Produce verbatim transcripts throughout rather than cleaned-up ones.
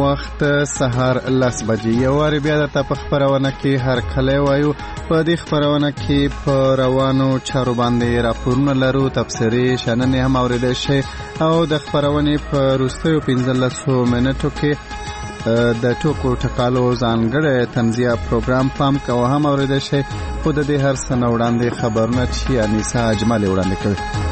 وخت سهار لس بجې. یو وارې بیا درته په خپرونه کې هر کله وایو. په دې خپرونه کې په روانو چارو باندې راپورونه لرو، تبصرې شننې هم اورېدای شئ او د خپرونې په وروستیو پنځلسو منټو کې د ټوکو ټکالو ځانګړی طنزیه پروګرام پام کوه هم اورېدای شئ. خو د دې هر څه نه وړاندې خبرونه چې انیسه اجمل وړاندې کوي.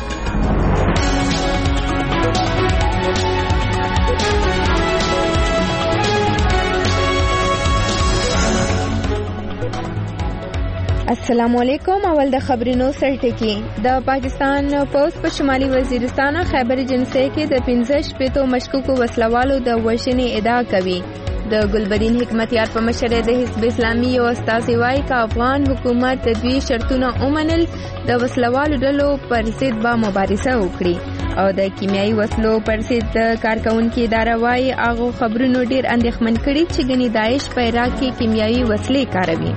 السلام علیکم. اول د خبرونو سرټکی. د پاکستان پولیس په شمالي وزیرستان خیبر جنسي کې د پنځه شپېتو مشکوکو وسلوالو د وژنې ادعا کوي. د ګلبدین حکمتیار په مشرۍ د حزب اسلامي یو استازي وايي چې افغان حکومت د دوی شرطونه ومنل د وسلوالو ډلو پر ضد به مبارزه وکړي او د کیمیاوي وسلو پر ضد د کارکونکو اداره وايي هغه خبرونو ډیر اندېښمن کړي چې ګنې داعش په عراق کې کیمیاوي وسلې کاروي.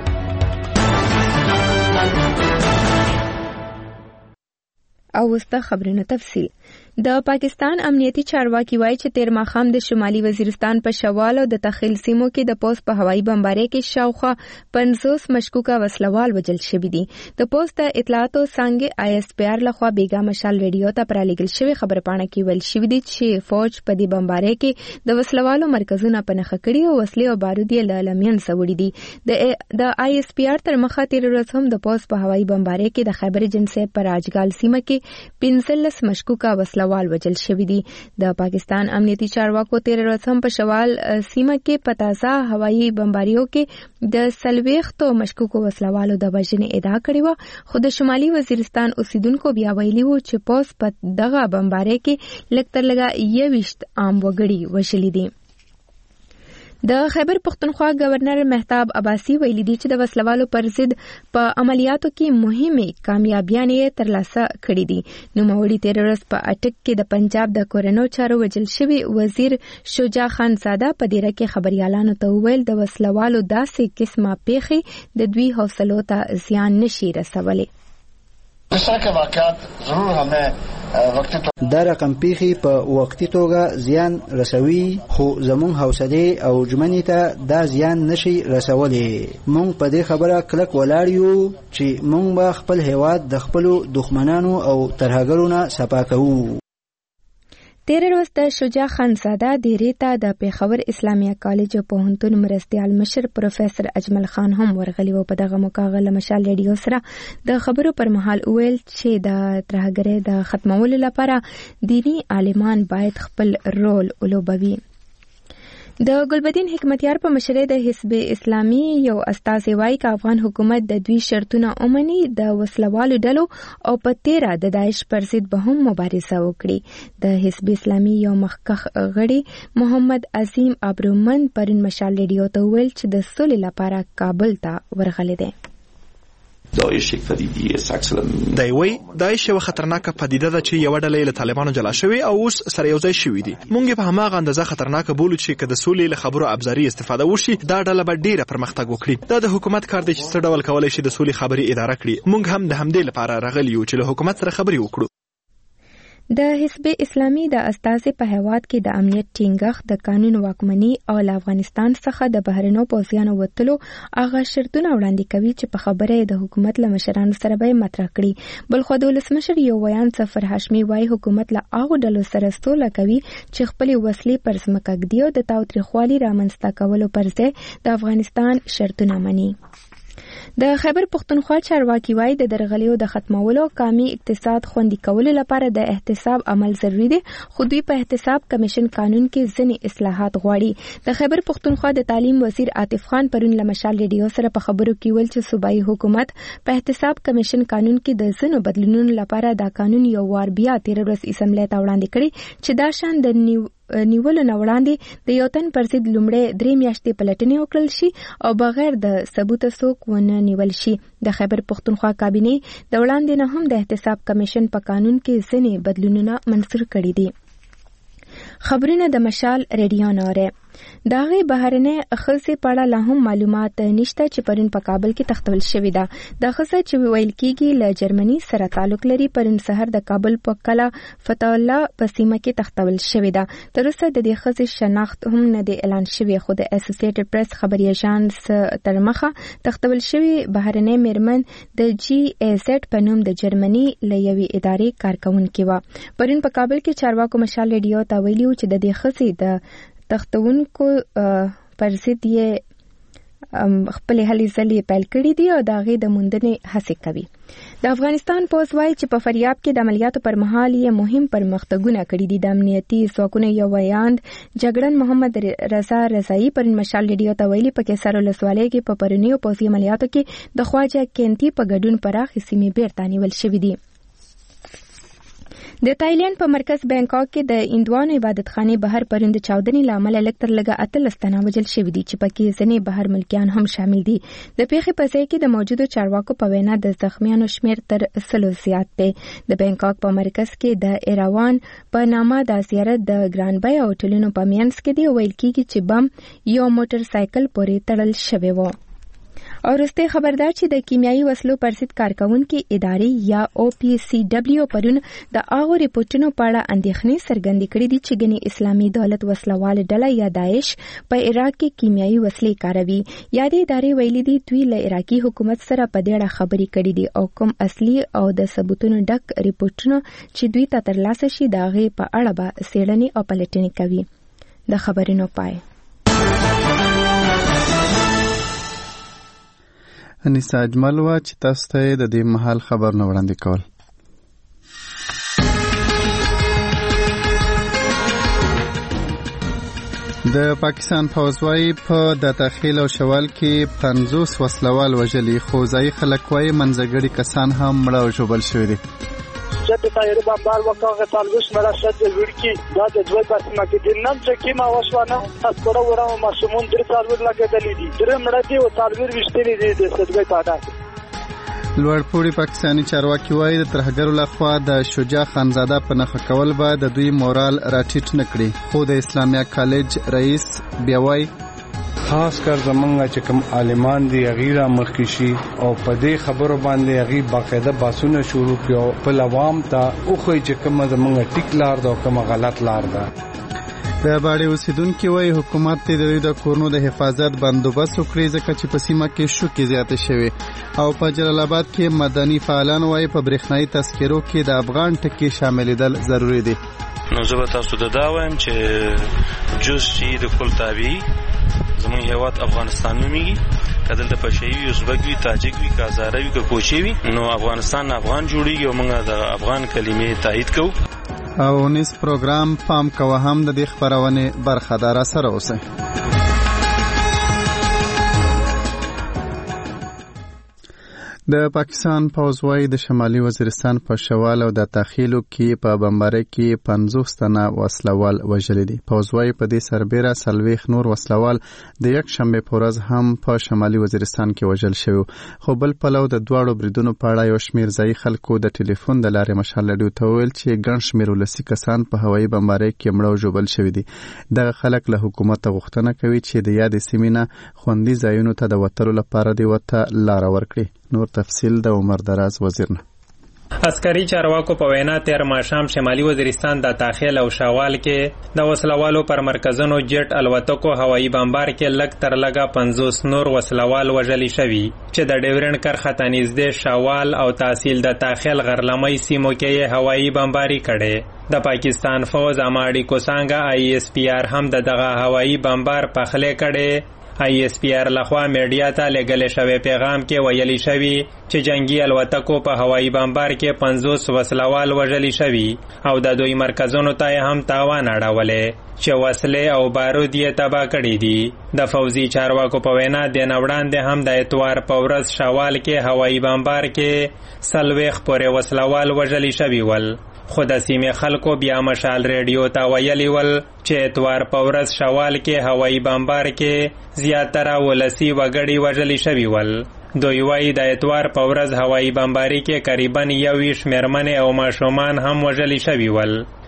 او وسته خبرونو تفصیل. د پاکستان امنیتي چارواکي وایي چې تیر ماښام د شمالي وزیرستان په شوال او د تخیل سیمو کې د پولیس په هوایي بمبارۍ کې شاوخوا پنځوس مشکوکه وسلوال وژل شوي دي. د پولیس د اطلاعاتو څانګې آی اس پی آر لخوا بیګا مشال ریډیو ته پرالېږل شوې خبر پاڼه کې ویل شوي دي چې فوج په دې بمبارۍ کې د وسلوالو مرکزونه په نښه کړي او وسلې او بارود یې له لمنځه وړي دي. د آی اس پی آر تر مخه تیر ورځ هم د پولیس په هوایي بمبارۍ کې د خیبر جنسي په راجګال سیمه کې پنځلس مشکوکه وسلوال وال وجل شوی دي. د پاکستان امنیتي چارواکو تیر ورځ هم په شوال سیمه کې په تازه هوایي بمباریو کې د سلويختو مشکوکو وسلوالو د وژنې ادعا کړې و، خو د شمالي وزیرستان اوسیدونکو بیا ویلي وو چې پولیس په دغه بمبارۍ کې لږ تر لږه یوویشت عام وګړي وژلي دي. د خیبر پختونخوا گورنر مهتاب عباسی ویلي دي چې د وسلوالو پر ضد په عملیاتو کې مهمه کامیابیانې ترلاسه کړې دي. نوموړي تیر ورځ په اټک کې د پنجاب د کورنو چارو وزیر شوی وزیر شجاع خان زاده په دیره کې خبريالانو ته وویل د وسلوالو داسې قسمه پیښې د دوی حوصلو ته زیان نشي رسولي. اس طرح کے واقعات ضرور ہمیں وقتی طور دا رقم پیخي په وقتی توګه زیان رسوي، خو زمون حوصله او ژمنې ته دا زیان نشي رسولي. مونږ په دې خبره کلک ولاړ یو چې مونږ به خپل هیواد د خپل دښمنانو او ترهګرو نه صفا کوو. تیر ورځ د شجاع خان زاده دیرې ته د پیښور اسلامیه کالج پوهنتون مرستیال مشر پروفیسور اجمل خان هم ورغلی و. په دغه موقع غل مشال ریډیو سره د خبرو پر مهال ویل چې د ترهګرۍ د ختمولو لپاره دینی عالمان باید خپل رول ولوبوي. د ګلبدین حکمتیار په مشرۍ د حزب اسلامي یو استازي وايي چې افغان حکومت د دوی شرطونه ومني د وسلوالو ډلو او په تیره د داعش پر ضد به هم مبارزه وکړي. د حزب اسلامي یو مخکښ غړي محمد عظیم ابرومند پرون مشال ریډیو ته ویل چې د سولې لپاره کابل ته ورغلی دی. داعش یک پدیده است اصلا دایوي داعش یو خطرناکه پدیده ده چې یو ډله له طالبانو جلا شوی او اوس سره یو ځای شوی دي. مونږ په هماغه اندازه خطرناکه بولو چې کله د سولې له خبرو ابزاري استفاده وشي دا ډله به ډیره پرمختګ وکړي. دا د حکومت کار دی چې څه ډول کولای شي د سولې خبري اداره کړي. مونږ هم د همدې لپاره راغلی یو چې له حکومت سره خبري وکړو. د حزب اسلامي د استازي په هیواد کې د امنیت ټینګښت د قانون واکمني او له افغانستان څخه د بهرنیو پوځیانو وتلو هغه شرطونه وړاندې کوي چې په خبره د حکومت له مشرانو سره به مطرح کړي. بلخو د ولسمشر یو ویان ظفر هاشمي وايي حکومت له هغو ډلو سره سوله کوي چې خپلې وسلې پر ځمکه ږدي او د تاوتریخوالي رامنځته کولو پر ځای د افغانستان شرطونه مني. د خیبر پختونخوا چارواکي وايي د درغلیو د ختمولو قومي اقتصاد خوندي کولو لپاره د احتساب عمل ضروری دی، خو دوی په احتساب کمیشن قانون کې ځینې اصلاحات غواړي. د خیبر پختونخوا د تعلیم وزیر عاطف خان پرون له مشال ریډیو سره په خبرو کې ویل چې صوبایي حکومت په احتساب کمیشن قانون کې د ځینو بدلونونو لپاره دا قانون یو وار بیا تیر ورځ اسمبلی ته وړاندې کړي چې دا شان د نیو نیولو نه وړاندې د یو تن پر ضد لومړی درې میاشتې پلټنې وکړل شي او بغیر د ثبوت څوک ونه نیول شي. د خیبر پختونخوا کابینې د وړاندې نه هم د احتساب کمیشن په قانون کې ځینې بدلونونه منظور کړي دي. خبرونه د مشال ریډیو نوره. د هغې بهرنۍ ښځې په اړه لا هم معلومات نشته چې پرون په کابل کې تختول شوې ده. د ښځه چې ویل کېږي له جرمني سره تعلق لري پرون سحر د کابل په کلا فتح الله په سیمه کې تختول شوې ده. تر اوسه د دې ښځې شناخت هم نه دی اعلان شوی، خو د اسوسییټډ پریس خبري اژانس تر مخه تختول شوی بهرنۍ میرمن د جی ای زد په نوم د جرمني له یوې ادارې کارکونکې وه. پرون په کابل کې چارواکو مشال ریډیو ته ویلي و چې د دې ښځې د تختونکو پر ضد یې خپلې هلې ځلې پیل کړي دي او د هغې د موندنې هڅې کوي. د افغانستان پولیس وایي چې په فریاب کې د عملیاتو پر مهال یې مهم پرمختګونه کړي دي. د امنیتي ځواکونو یو ویاند جګړن محمد رضا رضایي پرون مشال ریډیو ته ویلي په کیسر ولسوالۍ کې په پرونیو پوځي عملیاتو کې د خواجه کینتي په ګډون پراخې سیمې بیرته نیول شوې دي. د تایلند په مرکز بانکاک کې د هندوانو عبادتخانې بهر پرون د چاودنې له امله لږ تر لږه اتلس تنه وژل شوي دي چې پکې ځینې بهر ملکیان هم شامل دي. د پیښې په ځای کې د موجودو چارواکو په وینا د زخمیانو شمېر تر سلو زیات دی. د بانکاک په مرکز کې د ایراوان په نامه د زیارت د ګران بیه هوټلونو په منځ کې دی. ویل کېږي چې بم یو موټر سایکل پورې تړل شوی و. او وروستۍ خبردار چې د کیمیاوي وسلو پر ضد کارکونکي ادارې یا او پی سی ډبلیو پرون د هغو ریپورټونو په اړه اندېښنې څرګندې کړې دي چې ګنې اسلامي دولت وسلوال ډله یا داعش په عراق کې کیمیاوي وسلې کاروي. یادې ادارې ویلي دي دوی له عراقي حکومت سره په دې اړه خبرې کړې دي او کوم اصلي او د ثبوتونو ډک ریپورټونه چې دوی ته ترلاسه شي د هغې په اړه به څېړنې او پلټنې کوي. د خبرونو پای. انیسا اجمل وا چې تاسو ته د دې مهال خبرونه وړاندې کول. د پاکستان پوځ وايي په د تخیل او شوال کې پنځوس وسلوال وژلي، خو ځایي خلک وايي منځګړي کسان هم مړه او ژوبل شوي دي. جد طایر بمبار وکړه تلوش مرا شد ورکی دا د دوی په سیمه کې د نن چې کیما وشوانه تاسو ورو ماشومون در څلور لګیدلې دي درې مړه دي او څلور وشتلې دي د سدوی پاده. لوړپوړي پاکستاني چارواکي وایي د ترهګرو لخوا د شجاع خانزاده په نښه کول به د دوی مورال راټیټ نه کړي. خو د اسلامیه کالج رئیس بیا وایي خاص کر زمونږ چې کوم عالمان دي غیره مخکشي او په دې خبرو باندې غي باقاعده باسونه شروع کړو په عوام ته او خو چې کوم زمونږ ټیک لار دا کوم غلط لار ده. د باړې اوسیدونکو وايي حکومت ته د دوی د کورونو د حفاظت بندوبست وکړي ځکه چې په سیمه کې شوکې زیاتې شوې. او په جلال آباد کې مدني فعالان وايي په برېښنايي تذکرو کې د افغان ټکي شاملېدل ضروري دي. نو زه به تاسو ته دا وایم چې جز چې د کل تابعي زمون هیواد افغانستان نومیږي، کدل د پښوی ازبک وی تاجک وی کازاره وی کوچی وی نو افغانستان افغان جوړیږي او موږ د افغان کلمې تایید کوو. او نس پروګرام پام کوه هم د دې خبرونه برخدار سره اوسه. د پاکستان پوځ وايي د شمالي وزیرستان په شوال او د تخیلو کې په بمبارۍ کې پنځوس تنه وسلوال وژل دي. پوځ وايي په دې سربېره سلويخ نور وسلوال د یک شنبه په ورځ هم په شمالي وزیرستان کې وژل شوی. خو بل پلو د دواړو بریدونو په اړه یو شمیر ځای خلکو د ټلیفون د لارې مشال لډیو ته ویل چې ګڼ شمیر ولسی کسان په هوایي بمبارۍ کې مړه او ژوبل شوي دي. دغه خلک له حکومت غوښتنه کوي چې د یاد سیمینه خوندي ځایونو ته د وتلو لپاره دی وته لار ورکړي. نور تفصیل د عمر دراز وزیرنه. عسکري چارواکو په وینا تیر ماښام شمالي وزیرستان د تاخیل او شوال کې د وسلوالو پر مرکزونو جټ الوتکو هوایي بمبار کې لږ تر لږه پنځوس نور وسلوال وژلي شوي چې د ډیورنډ کرښه ته نږدې شوال او تحصیل د تاخیل غرلمۍ سیمو کې یې هوایي بمباري کړې. د پاکستان فوز اماډي کوسانګا آی ایس پی آر هم د دغه هوایي بمبار پخلې کړې. آی ایس پی آر لخوا میډیا ته لګل شوی پیغام کې ویلي شوی چې جنگي الوتکو په هوایي بمبار کې پنځوس وسلوال وژلي شوي او د دوی مرکزونو ته هم تاوان اړولی چې وسلې او بارود یې تباه کړي دي. د فوزي چارواکو په وینا د نوړاندې هم د اتوار په ورځ شوال کې هوایي بمبار کې سلويخ پورې وسلوال وژلي شوي ول. خو د سیمې خلکو بیا مشال ریډیو ته ویلي ول چې اتوار په ورځ شوال کې هوایي بمبار کې زیاتره ولسی وګړي وژلي شوي ول. دوی وایي د اتوار په ورځ هوایي بمباري کې قریباً یو ویشت مېرمنې او ماشومان هم وژلي شوي ول.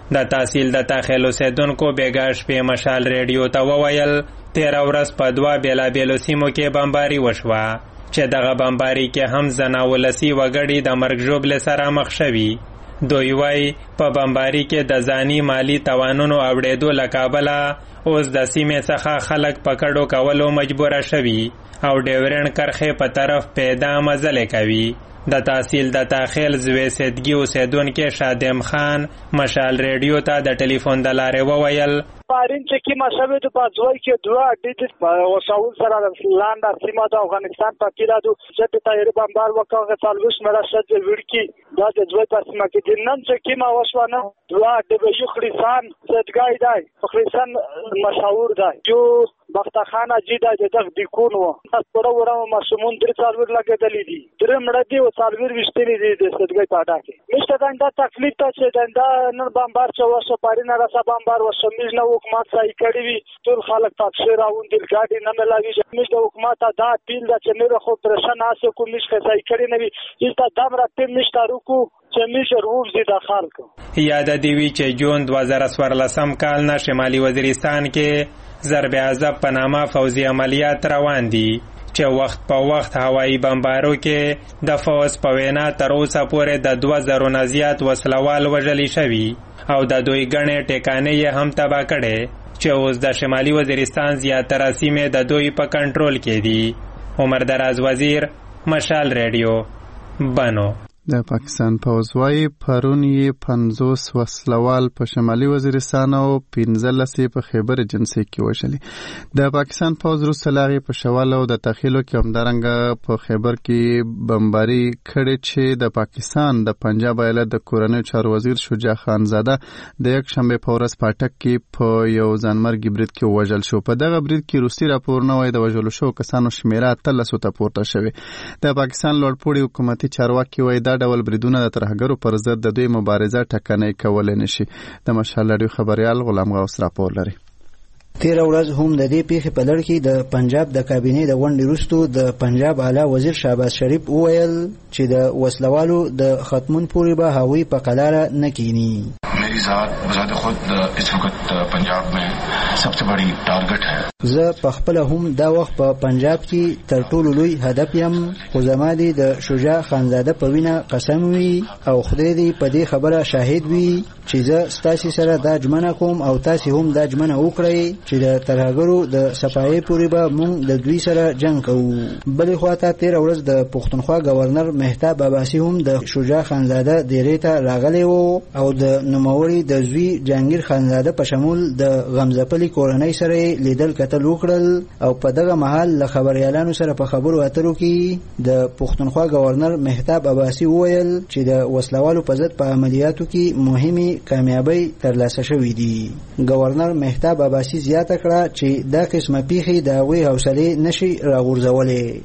د تحصیل د تاخیل اوسیدونکو بیګا شپې مشال ریډیو ته وویل تیره ورځ په دوه بېلابېلو سیمو کې بمباري وشوه چې دغه بمباري کې هم زنا ولسي وګړي د مرګ ژوبلې سره مخ شوي. دوی وایي په بمباري کې د ځاني مالی توانونو اوړېدو له کابله اوس د سیمې څخه خلک په کډو کولو مجبوره شوي او ډیورنډ کرښې په طرف پیدا مزلې کوي. د تحصیل د تاخیل زوی سیدګي اوسیدونکي شادم خان مشال ریډیو ته د ټلیفون د لارې وویل پارین چې کی مشابه د پاتوي کې دوه اډې د وساول سره لاندې سیمه د افغانستان په کې راځو چې د تایری بمبار وکړه تلوش مړه شد وړکی دا د دوه په سیمه کې د نن چې کی ما وشونه دوه د یو خریسان صدګای دی خریسان مشهور دی جو بختخانه جیدا د دغ د کونو تاسو ورو مسمون در څلور لګیدلې دي در مړه دی او څلور وشتلې دي د صدګای په اډه کې نشته دا تکلیف ته چې دا نن بمبار چې وسه پارینه را بمبار وسه میز نه حکومت صحیح کړی وي ټول خلک تاسو راوون دل ګاډي نه ملاوي چې موږ د حکومت دا پیل د چنیر خو پرشن اسه کوم نشي صحیح کړی نه وي چې دا دمر په مشتارو کو چې میشر ووزي د خلکو. یاد دی وی چې جون دوه زره څوارلسم کال نه شمالي وزیرستان کې ضرب عذاب په نامه فوزي عملیات روان دي چې وخت په وخت هوایي بمبارو کې د فوز په وینا تر اوسه پورې د دوه زرو نه زیات وسلوال وژلي شوي او د دوی ګڼې ټیکانې یې هم تباه کړې چې اوس د شمالي وزیرستان زیاتره سیمې د دوی په کنټرول کې دي. عمر دراز وزیر مشال ریډیو بنو. د پاکستان پوځ وايي پرون یې پنځوس وسلوال په شمالي وزیرستان او پنځلس په خیبر جنسي کې وشلي. د پاکستان پوځ وروسته له هغې په شوال او د تخیلو کې همدارنګه په خیبر کې بمباري کړې چې د پاکستان د پنجاب ایالت د کورنیو چارو وزیر شجاع خانزاده د یک شنبې په ورځ پاټک کې په یو ځانمرګي برید کې ووژل شو. په دغه برید کې روسي راپورونه وایي د وژلو شوو کسانو شمېره اتلسو ته پورته شوې. د پاکستان لوړپوړي حکومتي چارواکي وایي دا ډول بریدونه د ترهګرو پر ضد د دوی مبارزه ټکنۍ کولی نشي. د مشال راډیو خبریال غلام غوث راپور لري. تیره ورځ هم د دې پیښې په لړ کې د پنجاب د کابینې د غونډې وروسته د پنجاب اعلی وزیر شهباز شریف وویل چې د وسلوالو د ختمون پورې به هغوی په قلاره نه کینی. मेरी ذات बजाते खुद इस वक्त पंजाब में सबसे बड़ी टारगेट है. زه په خپل هم دا وخت په پنجاب کې تر ټولو لوی هدف یم خو زما دی د شجاع خانزاده په وینه قسم وي او خدای دې په دې خبره شاهد وي چې زه ستاسو سره دا ژمنه کوم او تاسو هم دا ژمنه وکړئ چې د ترهګرو د صفایي پورې به موږ د دوی سره جنگ کوو. بلې خواته تیره ورځ د پښتونخوا گورنر مهتاب عباسي هم د شجاع خانزاده دیرې ته راغلی و او د نوموړي د زوی جهانگیر خانزاده په شمول د غمزپلي کورنۍ سره لیدل کتل وکړل او په دغه مهال له خبريالانو سره په خبرو اترو کې د پښتونخوا گورنر مهتاب عباسي وویل چې د وسلوالو په ضد په عملیاتو کې مهمه کامیابی ترلاسه شوې دي. گورنر مهتاب عباسي زیاته کړه چې دا قسمه پیښې د هغوی حوصلې نشي راغورځولې.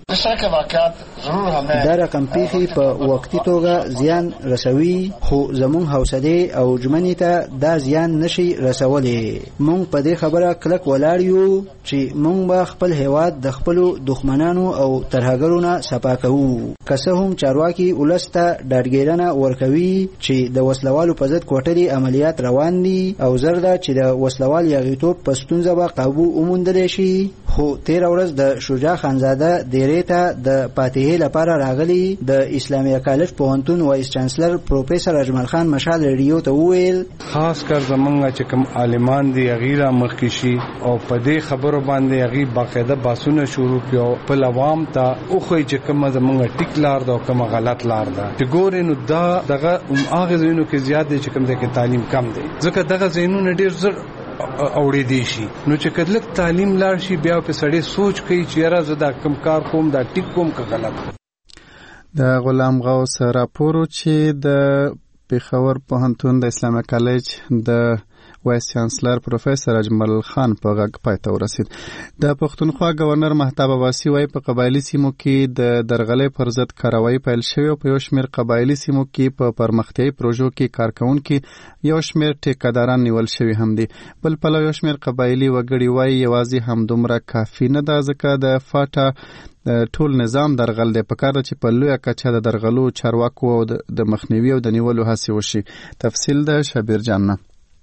دا رقم پیښې په وقتي توګه زیان رسوي خو زموږ حوصلې او ژمنې ته دا زیان نشي رسولې. موږ په دې خبره کلک ولاړ یو چې موږ به خپل هیواد د خپلو دښمنانو او ترهګرو نه صفا کوو. که څه هم چارواکي ولس ته ډاډګیرنه ورکوي چې د وسلوالو په ضد کوټلي عملیات روان دي او زر ده چې د وسلوال یاغیتوب په ستونزه به قابو وموندلی شي خو تیره ورځ د شجاع خانزاده دیرې ته د فاتحې لپاره راغلي. د اسلامیه کالج پوهنتون وایس چانسلر پروفیسر اجمل خان مشال ریډیو ته وویل خاص کر زمونږ چې کوم عالمان دي هغې را مخکې شي او په دې خبرو باندې هغې باقاعده بحثونه شروع کړي او خپل عوام ته وښایي چې کومه زمونږ ټیک لار ده او کومه غلط لار ده. چې ګورې نو دا دغه هغې ځایونو کې زیات دی چې کوم ځای کې تعلیم کم دی ځکه دغه ځایونه ډېر زر اوړې دی شي نو چې کله تعلیم لاړ شي بیا په سړی سوچ کوي چې یاره زه دا کم کار کوم دا ټیک کوم که غلط. د غلام غوث راپورو چې د پېښور پوهنتون د اسلامي کالج د وایس چانسلر پروفیسر اجمل خان په غږ پای ته ورسید. د پښتونخوا گورنر مهتاب عباسي وایي په قبایلي سیمو کې د درغلۍ پر ضد کاروایی پیل شوې او په یو شمېر قبایلي سیمو کې په پرمختیایي پروژو کې کارکوونکي یو شمېر ټیکهداران نیول شوي هم دي. بل پلو یو شمېر قبایلي وګړي وایي یوازې همدومره کافي نه ده ځکه د فاټا ټول نظام درغل دی. په کار ده چې په لویه کچه د درغلو چارواکو او د مخنیوي او د نیولو هڅې وشي. تفصیل د شبیر جان نه.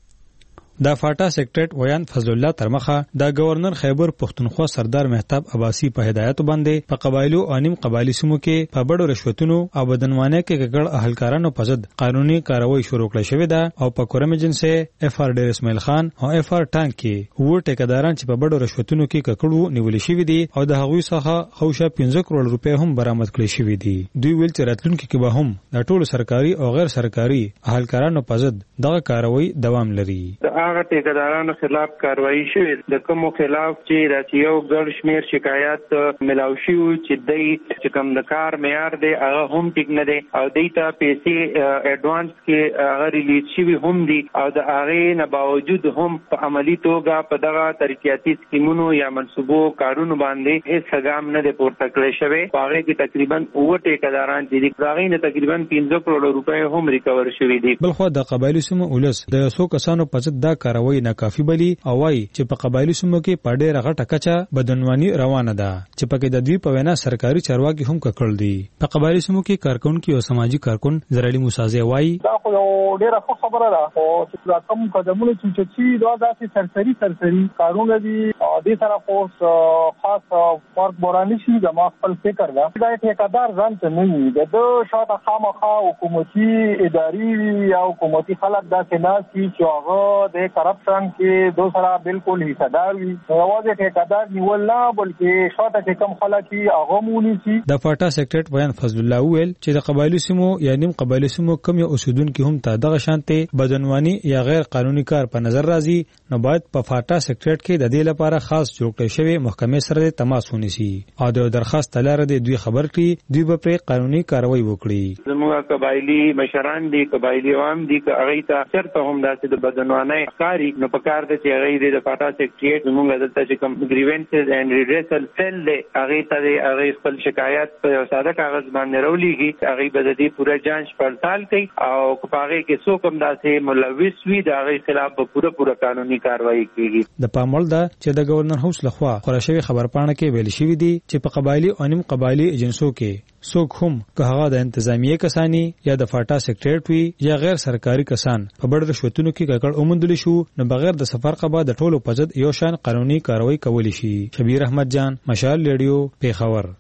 د فاټا سیکریټریټ ویان فضل الله ترمخه د گورنر خیبر پختونخوا سردار مهتاب عباسی په هدایت باندې په قبایلو او نیم قبایلی سیمو کې په بډو رشوتونو او بدنوانه کې ګډ اهلکارانو په ضد قانوني کاروایی شروع کړې شوې ده او په کورم ایجنسي اف آر ډیر اسماعیل خان او اف آر ټانک کې وو ټیکداران چې په بډو رشوتونو کې ککړو نیولې شوې دي او د هغوی څخه خوشا پنځه کروڑ روپۍ هم برآمد کړې شوې دي. دوی ویل چې راتلونکي کې به هم د ټولو سرکاري او غیر سرکاري اهلکارانو په ضد دغه کاروایی دوام لري. د هغه ټیکدارانو خلاف کاروایی شوې د کومو خلاف چې راځي یو ګڼ شمیر شکایات ملاو شي چې دای چې کوم د کار معیار دی هغه هم ټیک نه دی او دیتا پیسې اډوانس کې هغه ریلیز شي هم دي او د هغه نه باوجود هم په عملی توګه په دغه ترقیاتي سکیمونو یا منصوبو کارونو باندې هیڅ ګام نه دی پورته کړی شوی. هغه کې تقریبا اوه ټیکداران دي هغه نه تقریبا پنځه کروڑ روپۍ هم ریکور شوي دي. بلخو د قبایلی سیمو ولس د یو څو کسانو په ضد دا کاروایی ناکافي بلی او وايي چې په قبایلی سیمو کې په ډېره غټه کچه بدنواني روانه ده چې پکې د دوی په وینا سرکاري چارواکي هم ککړ دي. په قبایلی سیمو کې کارکونکو او سماجی کارکون زرعلی موسازی وايي دا خو ډېره ښه خبره ده او چې کوم قدمونه چې چې دا داسې سرسري سرسري کارونه دي د سره خو خاص فرق بورانی شي د ما خپل فکر ده دا ټیکدار ځان ته نه وي د شاته خامخا حکومتي اداري یا حکومتي خلک داسې نه شي چې هغه د کرپشن کې دو سره بالکل حصدار وي. یوازې ټیکدار نیول نه بلکې شاته چې کوم خلک هغه مونږ شي. د فاټا سیکریټریټ بیان فضل الله ویل چې د قبایلی سیمو یا نیم قبایلی سیمو کم یو اوسیدونکو هم ته دغه شانته بدنواني یا غیر قانوني کار په نظر راځي نو باید په فاټا سیکریټریټ کې د دې لپاره خاص جوړ کړی شوی محکمې سره تماس ونیسي او د درخواست لاره د دوی خبر کړي دوی به پر قانوني کاروایی وکړي. زموږ قبایلی مشران دي قبایلی عوام دي که هغه ته چرته هم داسې د بدنوانۍ ښکاري نو په کار ده چې هغه د فاټا سیکریټریټ زموږ دلته چې کوم گریونسز اینڈ ریډریسل سیل دی هغه ته هغه خپل شکایت په ساده کاغذ باندې راولېږي هغه به د دې پوره جانچ پړتال کوي او په هغه کې څوک هم داسې ملوث وي د هغه خلاف به پوره پوره قانوني کاروایی کیږي. د پامول ده چې د گورنر هاوس لخوا خورشوي خبرپاڼه کې ویل شوی دی چې په قبایلی او نیم قبایلی ایجنسو کې څوک هم که هغه د انتظامیه کسانی یا د فاټا سیکریټریټ وي یا غیر سرکاري کسان په بډ رشوتونو کې ککړ اومندل شو نو بغیر د سفر قبا د ټولو په ضد یو شان قانوني کاروایی کولی شي. شبیر احمد جان مشال ریډیو پیښور.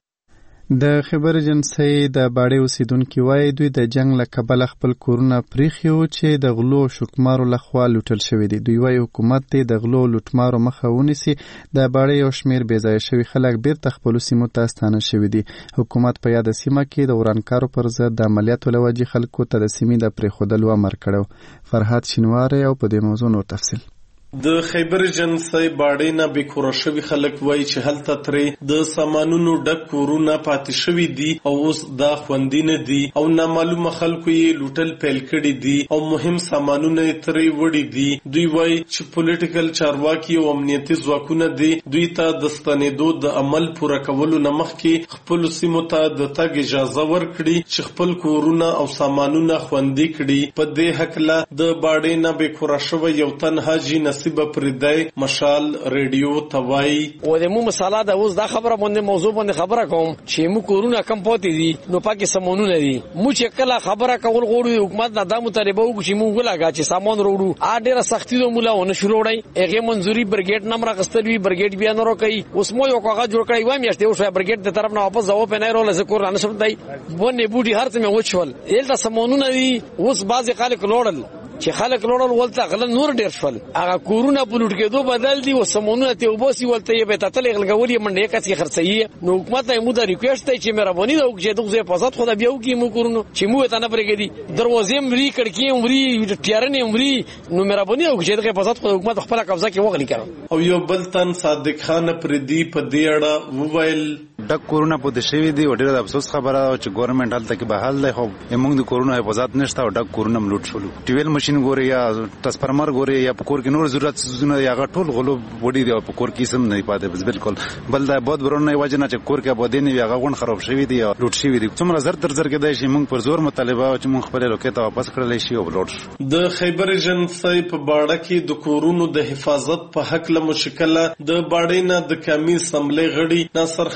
د خیبر ایجنسۍ د باړې اوسیدونکي وایي دوی د جنگ له کبله خپل کورونه پریښي وو چې د غلو شکمارو لخوا لوټل شوي دي. دوی وایي حکومت دې د غلو لوټمارو مخه ونیسي. د باړې یو شمېر بېځایه شوي خلک بیرته خپلو سیمو ته ستانه شوي دي. حکومت په یاده سیمه کې د ورانکارو پر ضد د عملیاتو له وجې خلکو ته د سیمې د پرېښودلو امر کړی. فرهاد شینواری او په دې موضوع نور تفصیل. د خیبر ایجنسۍ باړې نه بېکوره شوي خلک وایي چې هلته ترې د سامانونو ډک کورونه پاتې شوي دي او اوس دا خوندي نه دي او نامعلومه خلکو یې لوټل پیل کړي دي او مهم سامانونه یې ترې وړي دي. دوی وایي چې پولیټیکل چارواکي او امنیتي ځواکونه دي دوی ته د ستنېدو د عمل پوره کولو نه مخکې خپلو سیمو ته د تګ اجازه ورکړي چې خپل کورونه او سامانونه خوندي کړي. په دې هکله د باړې نه بېکوره شوی یو تن حاجي نصیب پردای مشال ریډیو توای و د مو مثاله د اوس دا خبره باندې موضوع باندې خبره کوم چې مو کورونه کم پاتې دي نو پاکي سمونونه دي مو چې کله خبره کول غوړو حکومت نه د مطالبه وکړي چې مو ولاګه چې سامان وروړو ا ډیره سختي د مولا ونه شروع وړي هغه منځوري برګیټ نمبر غستل وی برګیټ بیا نه روکي اوس مو یو کاغذ جوړ کړی وایم یشته اوس برګیټ د طرف نه واپس ځو په نه رول ذکر نه شم دی ونه بوټي هرڅ مې وچول الته سمونونه دي اوس بعضی خلک لوړل چې خلک لوړل ولته غل نور ډیر شول هغه کورونه پلوټ کېدو بدل دي او سمونونه ته وباسي ولته یې به تتل غلګولي منډه کڅ کې خرڅي نو حکومت یې مو د ریکوست ته چې مهرباني وکړي چې دغه په ذات خو دا بیا وکړي مو کورونه چې مو ته نه پرېږدي دروازې مری کړکۍ مری ټیارنې مری نو مهرباني وکړي چې دغه په ذات خو حکومت خپل قبضه کې وغلی کړو. او یو بل تن صادق خان پردی په دې اړه وویل ډک کورونه په د شوی دی او ډیره د افسوس خبره چې ګورنمنت هلته کې به حل دی خو موږ د کورونو حفاظت نشته او ډک کورونه لوټ شول. ټیویل ماشين ګوري یا ټرانسفارمر ګوري یا په کور کې نور ضرورت سيزونه یا غټول غلو وړي دی او په کور کې سم نه پاتې بس بالکل بل دا بود برونه وجه نه چې کور کې آبادی نه هغه غون خراب شوی دی او لوټ شوی دی. څومره زر تر زر کې دی چې موږ پر زور مطالبه چې موږ خپل لوکې ته واپس کړل شي او لوټ شو. د خیبر ایجنسۍ په باړه کې د کورونو د حفاظت په حق له مشکله د باړې نه د کمی سملې غړي ناصر خان پر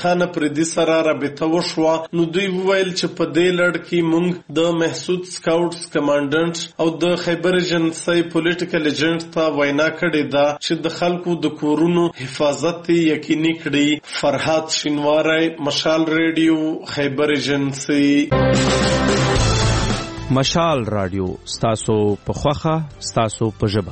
افریدي سره رابطه وشوه نو دوی وویل چې په دې لړ کې موږ د محسود سکاوټس کمانډنټ او د خیبر ایجنسۍ پولیټیکل ایجنټ ته وینا کړې ده چې د خلکو د کورونو حفاظت یقیني کړي. فرهاد شینواری، مشال ریډیو، خیبر ایجنسۍ. مشال رادیو ستاسو په خوخه ستاسو په ژبه.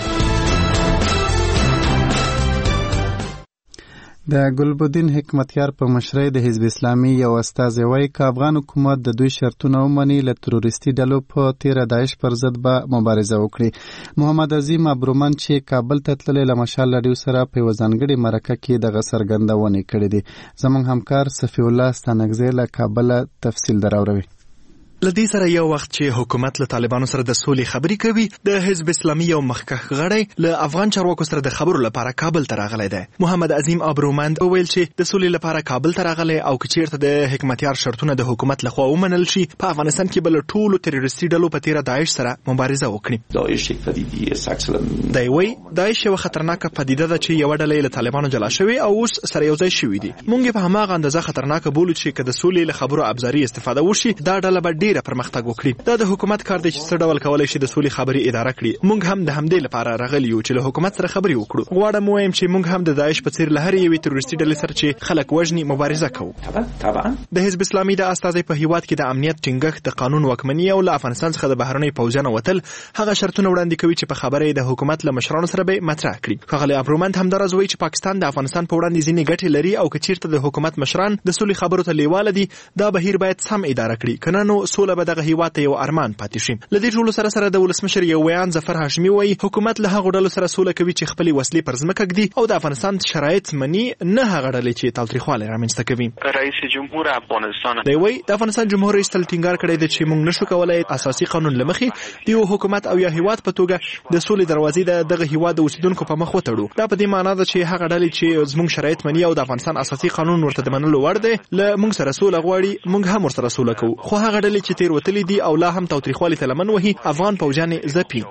د ګلبدین حکمتیار په مشرۍ د حزب اسلامي یو استازی وایي که افغان حکومت د دوی شرطونه ومني له تروریستي ډلو په تیره داعش پر ضد به مبارزه وکړي. محمد عظیم ابرومن چې کابل ته تللی له مشال رادیو سره په یوه ځانګړې مرکه کې دغه څرګندونې کړې دي. زموږ همکار صفي الله ستانکزی له کابله تفصیل دراوروي. لدې سره یو وخت چې حکومت له طالبانو سره د سولې خبرې کوي، د حزب اسلامي یو مخکښ غړی له افغان چارواکو سره د خبرو لپاره کابل ته راغلی دی. محمد عظیم ابرومند وویل چې د سولې لپاره کابل ته راغلی او که چیرته د حکمتیار شرطونه د حکومت لخوا ومنل شي، په افغانستان کې به له ټولو تروریستي ډلو په تیره داعش سره مبارزه وکړي. داعش یک پدیده است اکثرا دی وایي داعش یوه خطرناکه پدیده ده چې یوه ډله یې له طالبانو جلا شوې او اوس سره یو ځای شوي دي. موږ په هماغه اندازه خطرناکه بولو چې که د سولې له خبرو ابزاري استفاده وشي، دا ډله به ډیره پرمختګ وکړي. دا د حکومت کار دی چې څه ډول کولای شي د سولې خبرې اداره کړي. موږ هم د همدې لپاره راغلي یو چې له حکومت سره خبرې وکړو. غواړم ووایم چې موږ هم د داعش په څیر له هرې یوې تروریستي ډلې سره چې خلک وژني مبارزه کوو. طبعا د حزب اسلامي د استازی په هیواد کې د امنیت ټینګښت، د قانون واکمني او له افغانستان څخه د بهرنۍ پوځیانو وتل هغه شرطونه وړاندې کوي چې په خبره د حکومت له مشرانو سره به مطرح کړي. ښاغلی ابرومند همداراز وایي چې پاکستان د افغانستان په وړاندې ځینې ګټې لري او که چیرته د حکومت مشران د سولې خبرو ته لیواله دي، دا بهیر باید سم اداره کړي، کنه نو سوله به دغه هیواد ته یو ارمان پاتې شي. لدې ټولو سره سره د ولسمشر یو ویان ظفر هاشمي وایي حکومت له هغو ډلو سره سوله کوي چې خپلې وسلې پر ځمکه ږدي او د افغانستان شرایط مني، نه هغه ډلې چې تاوتریخوالی رامنځته کوي. رئیس جمهور افغانستان دی وایي د افغانستان جمهور رئیس تل ټینګار کړی دی چې موږ نشو کولای اساسي قانون له مخې د یو حکومت او یا هیواد په توګه د سولې دروازې د دغه هیواد د اوسیدونکو په مخ وتړو. دا په دې معنا ده چې هغه ډلې چې زموږ شرایط مني او د افغانستان اساسي قانون ورته د منلو وړ دی له موږ سره سوله غواړي، موږ هم ورسره سوله کوو. خو هغه ډلې چې تېروتلي دي او لا هم تاوتریخوالي ته لمن وهي، افغان پوځیان زپي.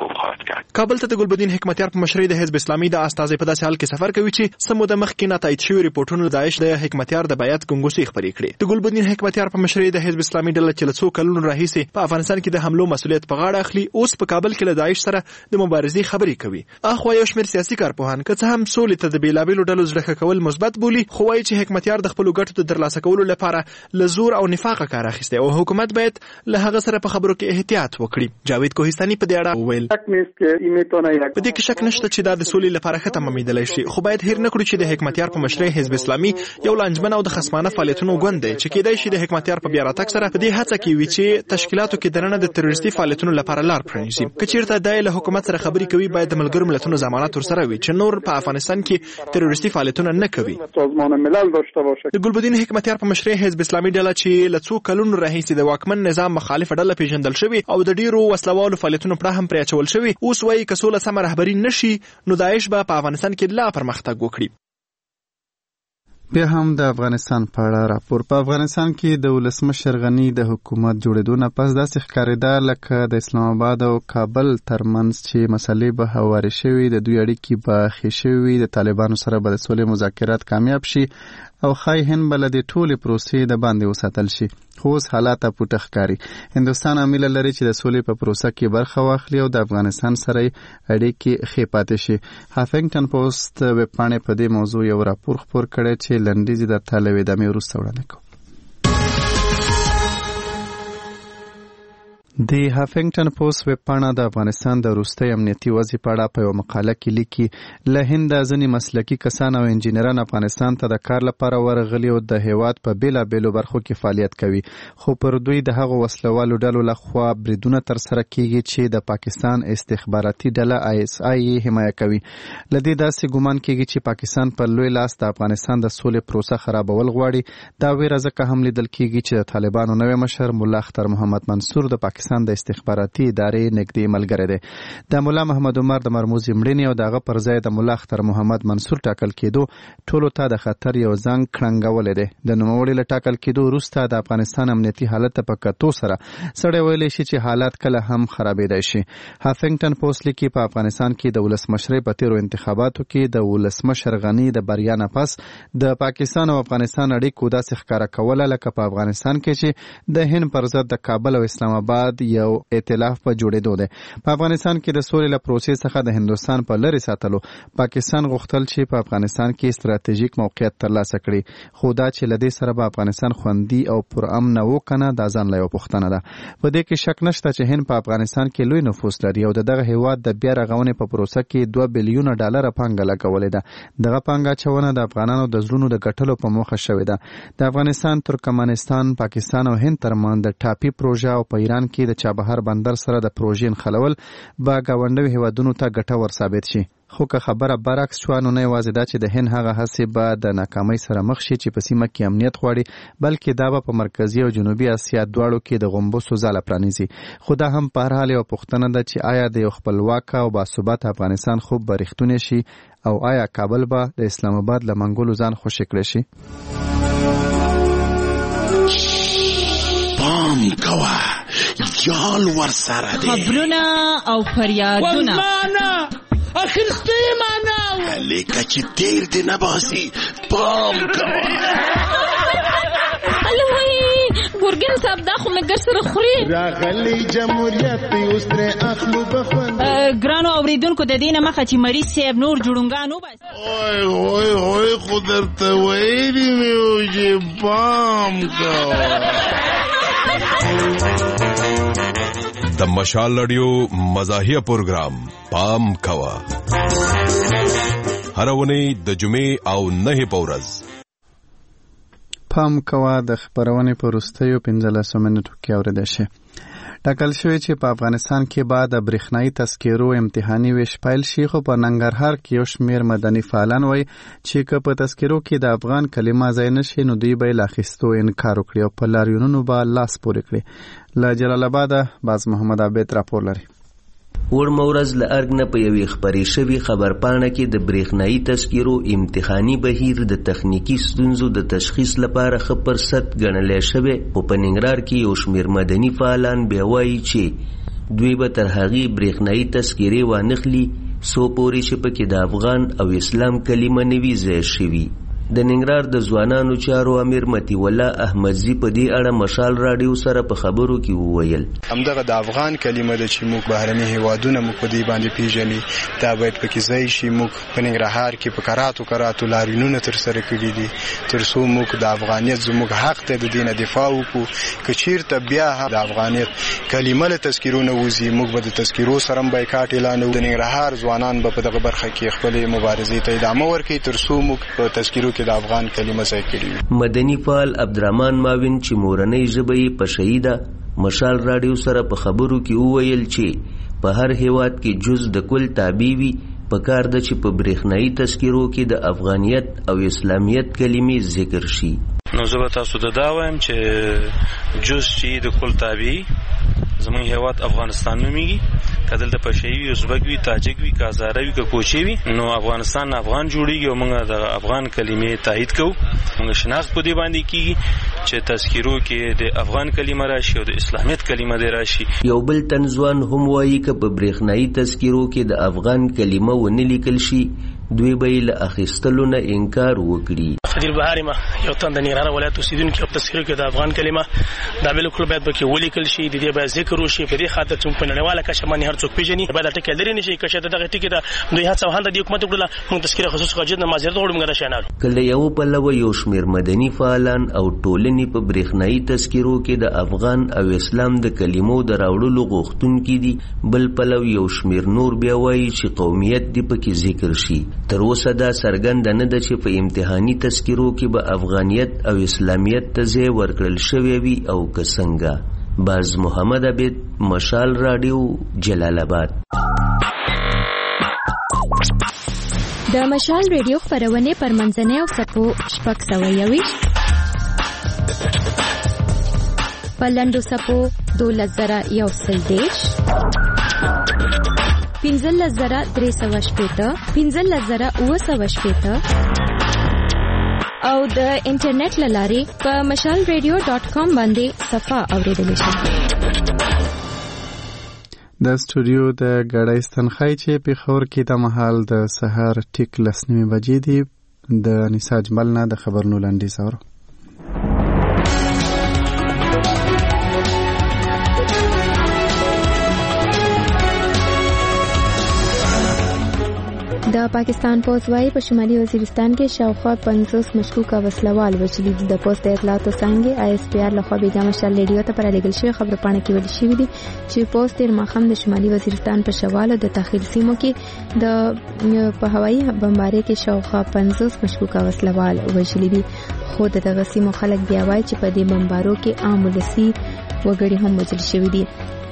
کابل ته د ګلبدین حکمتیار په مشرۍ د حزب اسلامي د استازی په داسې حال کې سفر کوي چې څه موده مخکې ناتایید شوي ریپورټونو داعش د حکمتیار د بیعت ګنګوسې خپرې کړې. د ګلبدین حکمتیار په مشرۍ د حزب اسلامي ډله چې له څو کلونو راهیسې په افغانستان کې د حملو مسؤلیت په غاړه اخلي، اوس په کابل کې له داعش سره د مبارزې خبرې کوي. اخوا یو شمېر سیاسي کارپوهان که څه هم سولې ته د بېلابېلو ډلو زړه ښه کول مثبت بولي، خو وایي چې حکمتیار د خپلو ګټو د ترلاسه کولو لپاره له زور او نفاقه کار اخیستی او حکومت باید له هغه سره په خبرو کې احتیاط وکړي. جاوید کوهستاني په دې اړه وویل په دې کې شک نشته چې دا د سولې لپاره ښه تمامېدلی شي، خو باید هیر نه کړو چې د حکمتیار په مشرۍ حزب اسلامي یو لانجمن او د خصمانه فعالیتونو ګوند دی چې کېدای شي د حکمتیار په بیا راتګ سره په دې هڅه کې وي چې تشکیلاتو کې دننه د تروریستي فعالیتونو لپاره لار پرانیزي. که چیرته دا له حکومت سره خبرې کوي، باید د ملګرو ملتونو ضمانت ورسره وي چې نور په افغانستان کې تروریستي فعالیتونه نه کوي. د ګلبدین حکمتیار په مشرۍ حزب اسلامي ډله چې له څو کلونو راهیسې د واکمن نظام مخالفه ډله پیژندل شوې او د ډیرو وسلوالو فعالیتونو پړه هم پرې اچول شوې، اوس وایي که سوله سمه رهبري نشي نو داعش به په افغانستان کې لا پرمختګ وکړي. بیا هم د افغانستان په اړه راپور. په افغانستان کې د ولسمشر غني د حکومت جوړېدو نه پس داسې ښکارېده لکه د اسلام آباد او کابل ترمنځ چې مسلې به هوارې شوي، د دوی اړیکې به ښې شوي، د طالبانو سره به د سولې مذاکرات کامیاب شي او ښایي هند به له دې ټولې پروسې د باندې وساتل شي. خو اوس حالات پوټه ښکاري. هندوستان امیله لري چې د سولې په پروسه کې برخه واخلي او د افغانستان سره اړیکې ښې پاتې شي. هافنګټن پوسټ ویبپاڼې په دې موضوع یو راپور خپور کړی چې لنډیز یې درته له ویدامې وروسته وړاندې کوو. د هافنګټن پوسټ ویبپاڼه د افغانستان د وروستۍ امنیتي وضع په اړه په یوه مقاله کې لیکي له هنده ځینې مسلکي کسان او انجینران افغانستان ته د کار لپاره ورغلي او د هیواد په بېلابېلو برخو کې فعالیت کوي، خو پر دوی د هغو وسلوالو ډلو لخوا بریدونه ترسره کیږي چې د پاکستان استخباراتي ډله آی اس آی یې حمایه کوي. له دې داسې ګمان کیږي چې پاکستان پر لوی لاس د افغانستان د سولې پروسه خرابول غواړي. دا ویره ځکه هم لیدل کیږي چې د طالبانو نوی مشر ملا اختر محمد منصور د پاکستان پاکستان د استخباراتي ادارې نږدې ملګری دی. د مولا محمد عمر د مرموزي مړینې او دغه پر ځای د مولا اختر محمد منصور ټاکل کېدو ټولو ته د خطر یو زنګ کړنګولی دی. د نوموړي له ټاکل کېدو وروسته د افغانستان امنیتي حالت ته په کتو سره سړی ویلی شي چې حالات کله هم خرابېدای شي. هافنګټن پوسټ لیکي په افغانستان کې د ولسمشرۍ په تیرو انتخاباتو کې د ولسمشر غني د بریا نه پس د پاکستان او افغانستان اړیکو داسې ښکاره کوله لکه په افغانستان کې چې د هند پر ضد د کابل او اسلام آباد یو ائتلاف په جوړېدو دی. په افغانستان کې د سولې له پروسې څخه د هندوستان په لرې ساتلو پاکستان غوښتل چې په افغانستان کې ستراتیژیک موقعیت ترلاسه کړي، خو دا چې له دې سره به افغانستان خوندي او پرامن و کنه دا ځان له یو پوښتنه ده. په دې کې شک نشته چې هند په افغانستان کې لوی نفوذ لري او د دغه هیواد د بیا رغونې په پروسه کې دوه بلیونه ډالر پانګه لګولې ده. دغه پانګه اچونه د افغانانو د زړونو د ګټلو په موخه شوې ده. د افغانستان، ترکمنستان، پاکستان او هند ترمنځ د ټاپي پروژه او په ایران کې د چابهار بندر سره د پروژې نښلول به ګاونډیو هیوادونو ته ګټور ثابت شي. خو که خبره برعکس شوه نو نه یوازې دا چې د هند هغه هڅې به د ناکامۍ سره مخ شي چې په سیمه کې امنیت غواړي، بلکې دا به په مرکزي او جنوبي اسیا دواړو کې د غومبسو ځاله پرانیزي. خو دا هم په هر حال یو پوښتنه ده چې آیا د یو خپلواک او باثباته افغانستان خوب به رښتونی شي او آیا کابل به د اسلام آباد له منګولو ځان خوشي کړی شي؟ پام کوه، جال ورسره دی، خبرونه او فریادونه اخر ستې معنا لیکه چې تیر دی نه باسي. پام کوه الوی ګورګین صاحب دا خو مګر سره خوري راغلی جمهوریت اوس تر اخلو بخون. ګرانو اوریدونکو د دینه مخه چې مریض صاحب نور جوړونګانو بس اوه اوه اوه خو درته ویلي مې و چې پام کوه. د مشال رادیو مزاحیه پروګرام پام کوه، هر اونۍ د جمعې او نه په ورځ. پام کوه د خبرونې په وروستیو پنځلسو منټو کې اورېدای شي. ټاکل شوی چې په افغانستان کې بعد د برېښنایي تذکرو امتحاني ویش پیل شي، خو په ننګرهار کې یو شمېر مدني فعالان وایي چې که په تذکرو کې د افغان کلمه ځای نشي نو دوی به یې له اخیستو انکار وکړي او په لاریونونو به لاس پورې کړي. له جلال آباده باز محمد عابد راپور لري. ورمورز له ارګ نه په یوې خبرې شوې خبرپاڼه کې د برېښنایي تذکرو امتحاني بهیر د تخنیکي ستونزو د تشخیص لپاره ښه فرصت ګڼلی شوی، خو په ننګرهار کې یو شمېر مدني فعالان بیا وایي چې دوی به تر هغې برېښنایي تذکرې وانخلي څو پورې چې پکې د افغان او اسلام کلمه نه وي ځای شوي. د ننګرهار د ځوانانو چارو امیر متی الله احمدزي په دې اړه مشال راډیو سره په خبرو کې وویل همدغه د افغان کلمه ده چې موږ بهرني هیوادونه موږ په دې باندې پیژني، دا باید پکې ځای شي. موږ په ننګرهار کې په کراتو کراتو لاریونونه ترسره کړي دي تر څو موږ د افغانیت زموږ حق ته د دې نه دفاع وکړو. که چیرته بیا د افغانیت کلمه له تذکرو نه وځي موږ به د تذکرو سره هم بایکاټ اعلانوو. د ننګرهار ځوانان به په دغه برخه کې خپلې مبارزې ته ادامه ورکړي تر څو موږ په تذکرو کې د افغان کلمه ځای کړي. مدني فعال عبدالرحمن ماوین چې مورنۍ ژبه یې په شهیده مشال راډیو سره په خبرو کې وویل چې په هر هیواد کې جز د کل تابع وي، پکار ده چې په برېښنایي تذکرو کې د افغانیت او اسلامیت کلمې ذکر شي. نو زه به تاسو ته دا وایم چې جز چې د کل تابع زمونږ هیواد افغانستان نومیږي، که دلته پشهی وي، ازبک وي، تاجک وي، که هزاره وي، که کوچی وي، نو افغانستان افغان جوړیږي او موږ د افغان کلمې تایید کوو. موږ شناخت په دې باندې کیږي چې تذکرو کې د افغان کلمه راشي او د اسلامیت کلمه دې راشي. یو بل تنځوان هم وایي که په برېښنایي تذکرو کې د افغان کلمه ونه لیکل شي دوی به یې له اخیستلو نه انکار وکړي. خدیل بهاري ما یو تن د ننګرهار ولایت اوسیدونکی په تذکرو کې د افغان کلمه دا بالکل باید پکې ولیکل شي، د دې باید ذکر وشي په دې خاطر چې په نړیواله کچه باندې هر څوک پیژني، باید ټکی لري نشي که شاید دغه ټکی د دوی هڅه وهانده د حکومت وکړه موږ تذکره خصوص خاجد نه مازیرته وړو موږ راشنالو. کله یو پلوه یو شمېر مدني فعالان او ټولنې په برېښنایي تذکرو کې د افغان او اسلام د کلمو د راوړلو غوښتونکي دي، بل پلو یو شمېر نور بیا وایي چې قومیت دې پکې ذکر شي. تر اوسه دا څرګنده نه ده چې په امتحاني تذکرو کې به افغانیت او اسلامیت ته ځای ورکړل شوی وي او که څنګه. باز محمد عبید، مشال راډیو، جلال آباد. د مشال ریډیو خپرونې پر منځنۍ او سپو شپږ سوه یوویشت په لنډو سپو دولس زره یو سل دېرش پنځلس زره درې سوه شپېته پنځلس زره اووه سوه شپېته او د انټرنیټ له لارې په مشال ریډیو ډاټ کام باندې صفحه اوریدلی شئ. د سټوډیو د ګړۍ ستنخای چې پېښور کې د مهال د سهار ټیک لس نیمې بجې دي. د انیسا اجمل نه د خبرونو لنډیز اورو. د پاکستان پوز وايي په شمالي وزیرستان کې شاوخوا پنځوس مشکوکه وسلوال وژلي دي. د پوز د اطلاعاتو څانګې آی اس پی آر لخوا بیګا مشال ریډیو ته پر لګل شوی خبر پاڼه کې ویل شوی دی چې پوز تیر ماښام د شمالي وزیرستان په شوال او د تخیل سیمو کې د په هوایي بمبارۍ کې شاوخوا پنځوس مشکوکه وسلوال وژلي دي. خو دغه سیمو خلک بیا وایي چې په دې بمبارو کې عام ولسي وګړي هم وژل شوي دي.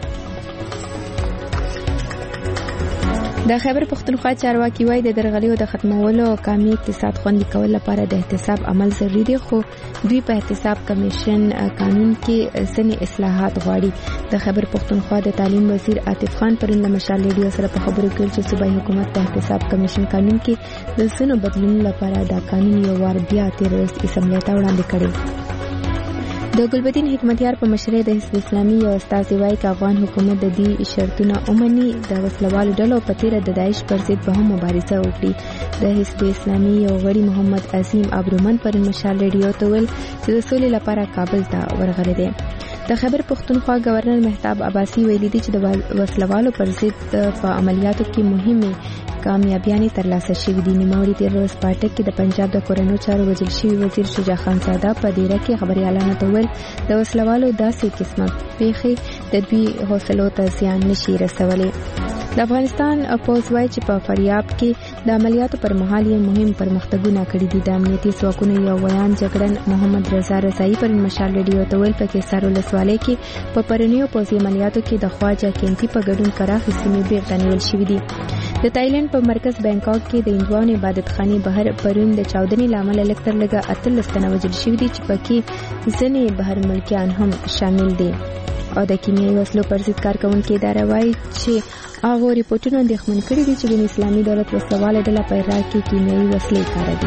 د خیبر پختونخوا چارواکي وايي د درغلیو د ختمولو او قومي اقتصاد خوندي کول لپاره د احتساب عمل ضروري دی، خو دوی په احتساب کمیشن قانون کې ځینې اصلاحات غواړي. د خیبر پختونخوا د تعلیم وزیر عاطف خان پرون د مشال ریډیو سره په خبرو کې چې صوبایي حکومت د احتساب کمیشن قانون کې د ځینو بدلونونو لپاره دا قانون یو وار بیا تیر ورځ اسمبلی ته وړاندې کړی. د ګلبدین حکمتیار په مشرۍ د حزب اسلامي یو استازي وايي چې افغان حکومت د دې شرطونه اومني د وسلوالو ډلو په تیر د داعش پر ضد به هم مبارزه وکړي. د حزب اسلامي یو غړي محمد عظیم ابرومن پر مشال ریډیو ته ویل چې د سولې لپاره کابل ته ورغلی دی. د خیبر پختونخوا گورنر مهتاب عباسي ویلي دی چې د وسلوالو پر ضد په عملیاتو کې مهمه کامیابیانې ترلاسه شوې دي. نوموړي تیر ورځ پاټک کې د پنجاب د کورنیو چارو وزیر شوی وزیر شجاع خان ساده په دیره کې خبريالانو ته ویل د وسلوالو داسې قسمه پیښې د دوی حوصلو ته زیان نشي رسولی. د افغانستان پوز وايي چې په فریاب کې د عملیاتو پر مهال یې مهم پرمختګونه کړي دي. د امنیتي ځواکونو یو ویان جګړن محمد رضا رضایي پر مشال ریډیو ته ویل په کیسار ولسوالۍ کې په پرونیو پوځي عملیاتو کې د خواجه کینتی په ګډون کراخې سیمې بیرته نیول شوې دي. د تایلند په مرکز بانکاک کې د هندوانو عبادت خانې بهر پرون د چاودنې لامل لکتر لګه اتلس تنه وژل شوي دي چې پکې ځینې بهر ملکیان هم شامل دي. او د کیمیاوي وسلو پر ضد کارکونکو اداره وايي چې هغه ریپورتونه اندېښمن کړي دي چې د اسلامي دولت وسلواله ډله په عراق کې کیمیاوي وسلې کاروي.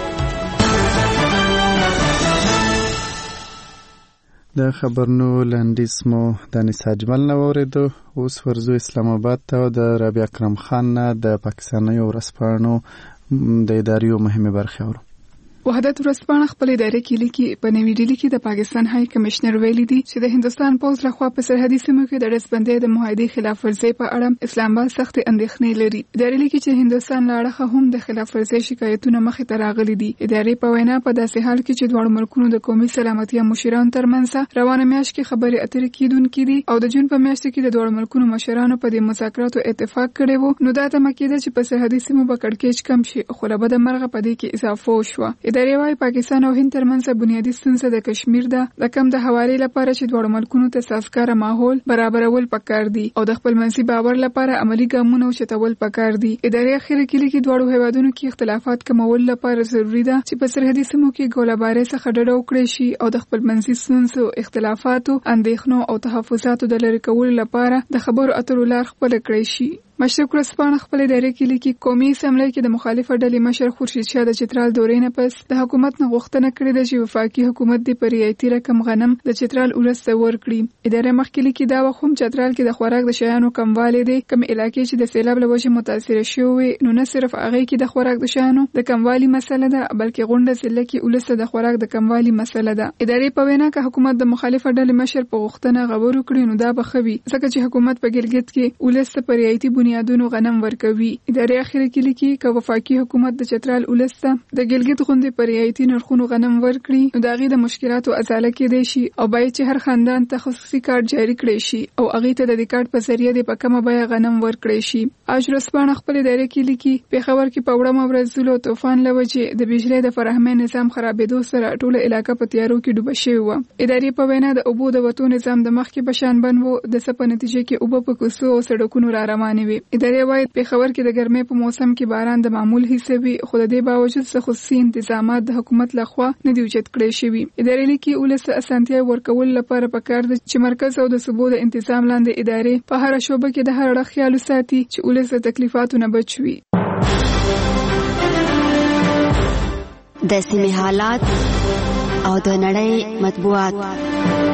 د خبرونو لنډیز مو د انیسا اجمل نه واورېدو. اوس ورځو اسلام آباد ته د ربیع اکرم خان نه د پاکستاني ورځپاڼو د ادارې مهمه برخه اورو. وحدت ورځپاڼه خپل ادارې کې لیکي په نوې ډیلي کې د پاکستان هاي کمشنر ویلي دي چې د هندستان پوز لخوا په سرحدي سیمو کې د رسبندۍ د معاهدې خلاف ورزۍ په اړه اسلام آباد سخت اندېښنې لري. ادارې لیکي چې هندستان له اړخه هم د خلاف ورزۍ شکایتونه مخې ته راغلي دي. ادارې په وینا په داسې حال کې چې دواړو ملکونو د قومي سلامتۍ مشرانو ترمنځ روانه میاشت کې خبرې اترې کیدونکې دي او د جون په میاشت کې د دواړو ملکونو مشرانو په دې مذاکراتو اتفاق کړی وو. نو دا تمه کېده چې په سرحدي سیمو به کړکېچ کم شي، خو له بده مرغه په دې کې اضافه وشوه. ادارې وايي پاکستان او هند ترمنځ بنیادی ستونزه د کشمیر ده، د کم د حواله لپاره چې دواړو ملکونو ته سازګار ماحول برابرول پکار دي او د خپل منځي باور لپاره عملی ګامونه اوچتول پکار دي. ادارې اخیری کې لیکي دواړو هیوادونو کې اختلافات کمول لپاره ضروری ده چې په سرحدي سیمو کې ګوله‌باري څخه ډډه وکړي شي او د خپل منځي ستونزو، اختلافاتو، اندېښنو او تحفظاتو د لری کولو لپاره د خبرو اترو لار خپل کړی شي. مشرق ورځپاڼه خپل ادارې کې لیکي قومي اسمبلی کې د مخالفه ډلې مشر خورشید شاه د چترال دورې نه پس د حکومت نه غوښتنه کړې ده چې وفاقي حکومت د پریایتي رقم غنم د چترال ولسته ورکړي. ادارې مخکې لیکي دا وخت چترال کې د خوراک د شیانو کموالی دی. کوم علاقې چې د سیلاب له وجې متاثر شوی نو نه صرف هغه کې د خوراک د شیانو د کموالی مسله ده بلکې غونډه ضلع کې ولسته د خوراک د کموالی مسله ده. ادارې په وینا کې حکومت د مخالفه ډلې مشر په غوښتنه غوړ وکړي نو دا بخوي ځکه چې حکومت په ګلګت کې ولسته پریایتي بنیادونو غنم ورکوي. ادارې اخیری کې لیکي که وفاقي حکومت د چترال ولسته د ګلګت غوندې پریایتي نرخونو غنم ورکړي نو دا غي د مشکلاتو ازاله کېدای شي او باید چې هر خاندان ته خصوصي کارت جاری کړي شي او هغه ته د دې کارت په ذریعہ د پکمه بیه غنم ورکړي شي. اجرسپانه خپل ادارې کې لیکي پیښور کې په وړه مورز زلو طوفان لوجه د بجلی د فراهمي نظام خرابېدو سره ټوله علاقې په تیارو کې ډوبه شوې و. ادارې په وینا د اوبو د وټو نظام د مخ کې بشان بنو د سپه نتیجې کې اوبه په کوڅو او سړکونو را روانې وي. ادارې وايي پېښور کې د ګرمۍ په موسم کې باران د معمول حصے وي، خو د دې باوجود څه خصوصي انتظامات د حکومت لخوا نه دي اوچت کړی شوي. ادارې لیکي ولس اسانتیا ورکول لپاره پکار ده چې مرکز او د صوبو د انتظام لاندې ادارې په هر شوبه کې د هر اړخ خیال وساتي چې ولس د تکلیفاتو نه بچ وي. د سیمې حالات او د نړۍ مطبوعات.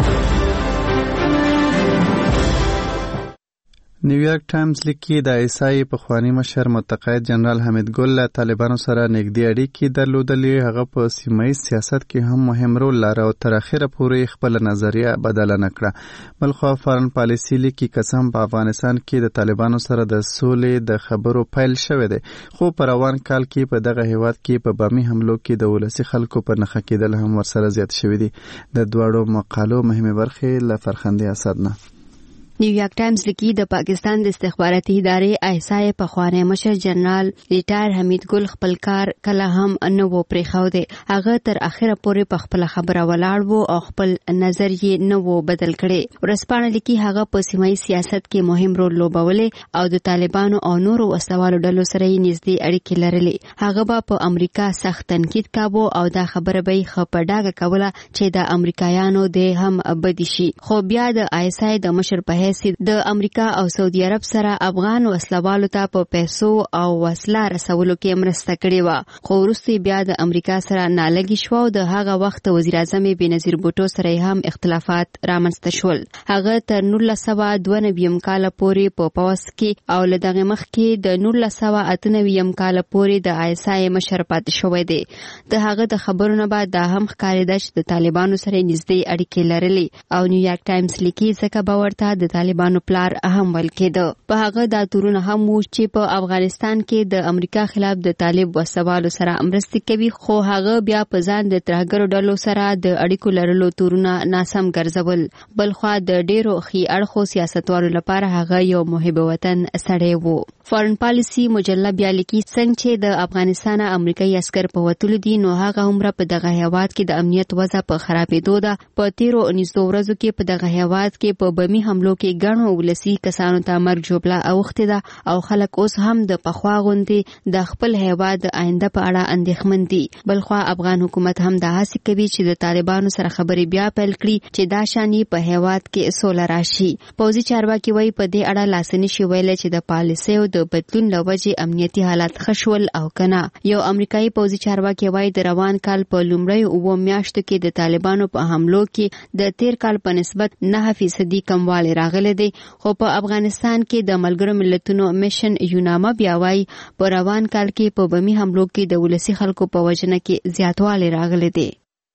نیویارک ټایمز لیکي د عیسای پخوانی مشر متقاعد جنرال حمید ګل له طالبانو سره نږدې اړیکې درلودلې. هغه په سیمایي سیاست کې هم مهم رول لري او تر اخره پورې خپل نظریه بدله نه کړه. بلخو فارن پالیسی لیکي قسم په افغانستان کې د طالبانو سره د سولې د خبرو پیل شوې ده، خو په روان کال کې په دغه هیواد کې په بامي حملو کې د ولسي خلکو په نښه کېدل هم ورسره زیات شوي دي. د دواړو مقالو مهمه برخې له فرخندې اسد نه. نیویارک ټایمز لیکي د پاکستان د استخباراتي ادارې ایسای پخوانی مشر جنرال ریټایر حمید ګل خپل کار کله هم نه و پرېښودی. هغه تر اخره پورې په خپل خبره ولاړ و او خپل نظر یې نه و بدل کړی. ورځپاڼه لیکي هغه په سیمایي سیاست کې مهم رول لوبولی او د طالبانو او نورو وسوالو ډلو سره یې نږدې اړیکې لرلې. هغه به په امریکا سخت تنقید کاوه او دا خبره به یې ښه په ډاګه کوله چې د امریکایانو د هم بدې شي. خو بیا د ایسای د مشر په د امریکا او سعودي عرب سره افغان وسلوالو ته په پیسو او وسله رسولو کې مرسته کړې وه، خو وروسته بیا د امریکا سره نالګي شو او د هغه وخت وزیر اعظم بېنظیر بوټو سره هم اختلافات رامنځته شول. هغه تر نولس سوه دوه نوي کال پورې په پوځ کې او له دغه مخکې د نولس سوه اته نوي کال پورې د ایسای مشر پاتې شوی دی. د هغه د خبرو نه بعد دا هم ښکارېده چې د طالبانو سره نږدې اړیکې لرلې او نیویارک ټایمز لیکي ځکه به ورته د طالبانو پلار اهم ویل کېده. په هغه دا تورونه هم وو چې په افغانستان کې د امریکا خلاف د طالب وسوالو سره مرستې کوي، خو هغه بیا په ځان د ترهګرو ډلو سره د اړیکو لرلو تورونه ناسم ګرځول. بلخوا د ډیرو ښي اړخو سیاستوالو لپاره هغه یو محب وطن سړی وو. فارن پالیسی مجله بیا لیکي څنګه چې د افغانستان امریکایي عسکر په وتلو دي نو هغه عمره په دغه هیواد کې د امنیت وضع په خرابېدو ده. په تیرو نږدې ورځو کې په دغه هیواد کې په بمي حملو کې ګڼو ولسي کسانو ته مرګ ژوبله اوښتې ده او خلک اوس هم د پخوا غوندې د خپل هیواد د آینده په اړه اندېښمن دي. بلخوا افغان حکومت هم دا هڅې کوي چې د طالبانو سره خبرې بیا پیل کړي چې دا شانې په هیواد کې سوله راشي. پوځي چارواکي وایي په دې اړه لاس نه شي ویلی چې د پالیسیو د بدلون له وجې امنیتي حالات ښه شول او که نه. یو امریکایي پوځي چارواکي وایي د روان کال په لومړیو اووه میاشتو کې د طالبانو په حملو کې د تیر کال په نسبت نه فیصدي کموالی راغلی دی، خو په افغانستان کې د ملګرو ملتونو میشن یوناما بیا وایي په روان کال کې په بمي حملو کې د ولسي خلکو په وژنه کې زیاتوالی راغلی دی.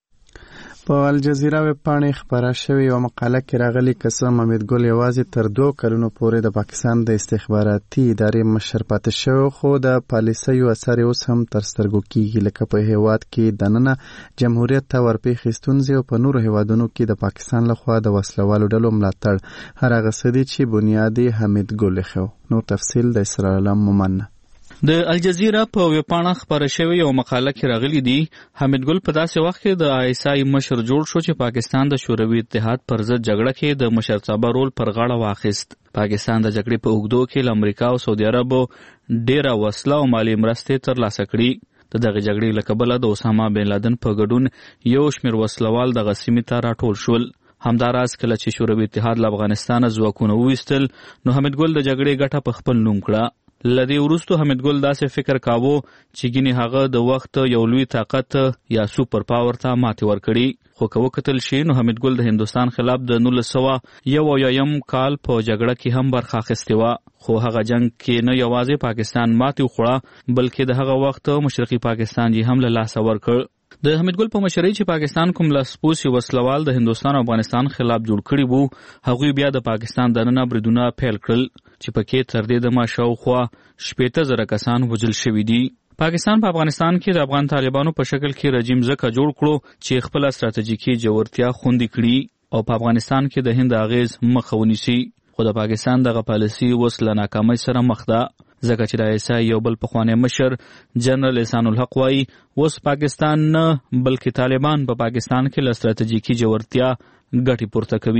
په الجزیره ویبپاڼې خپره شوې یوه مقاله کې راغلي قسم حمید ګل یوازې تر دوه کلونو پورې د پاکستان د استخباراتي ادارې مشر پاتې شوی، خو د پالیسیو اثر اوس هم تر سترګو کېږي، لکه په هیواد کې دننه جمهوریت ته ورپېښې ستونزې او په نورو هیوادونو کې د پاکستان لخوا د وسلوالو ډلو ملاتړ هر هغه څه دي چې بنیاد یې حمید ګل ایښی. نور تفصیل د اسرار علم مومن. د الجزیره په ویبپاڼه خپره شوې یو مقاله کې راغلي دي حمید ګل په داسې وخت کې د ایسای مشر جوړ شو چې پاکستان د شوروي اتحاد پر ضد جګړه کې د مشرتابه رول پر غاړه واخیست. پاکستان د جګړې په اوږدو کې له امریکا او سعودي عربو ډیره وسله او مالي مرستې ترلاسه کړي. د دغه جګړې له کبله د اسامه بن لادن په ګډون یو شمېر وسلوال دغه سیمې ته راټول شول. همداراز کله چې شوروي اتحاد له افغانستانه ځواکونه وویستل نو حمید ګل د جګړې ګټه په خپل نوم کړه. لدې وروستو حمید ګل داسې فکر کاوه چې ګینې هغه د وخت یو لوی طاقت یا سوپر پاور ته ماتې ورکړي. خو که وکتل شي نو حمید ګل د هندوستان خلاف د نولس سوه یو اویایم کال په جګړه کې هم برخه اخیستې وه، خو هغه جنگ کې نه یوازې پاکستان ماتې وخوړه بلکې د هغه وخت مشرقي پاکستان یې هم له لاسه ورکړ. د حمید ګل په مشرۍ چې پاکستان کوم لاسپوڅي وسلوال د هندوستان او افغانستان خلاف جوړ کړي وو، هغوی بیا د پاکستان دننه بریدونه پیل کړل چې پکې تر دې دمه شاوخوا شپېته زره کسان وژل شوي دي. پاکستان په افغانستان کې د افغان طالبانو په شکل کې رژیم ځکه جوړ کړو چې خپله ستراتیژیکي ژورتیا خوندي کړي او په افغانستان کې د هند اغیز مخه ونیسي. خو د پاکستان دغه پالیسي اوس له ناکامۍ سره مخ ده، ځکه چې د ایسای یو بل پخوانی مشر جنرال احسان الحق وایي اوس پاکستان نه بلکې طالبان په پا پاکستان کې له ستراتیژیکي ژورتیا ګټې پورته کوي.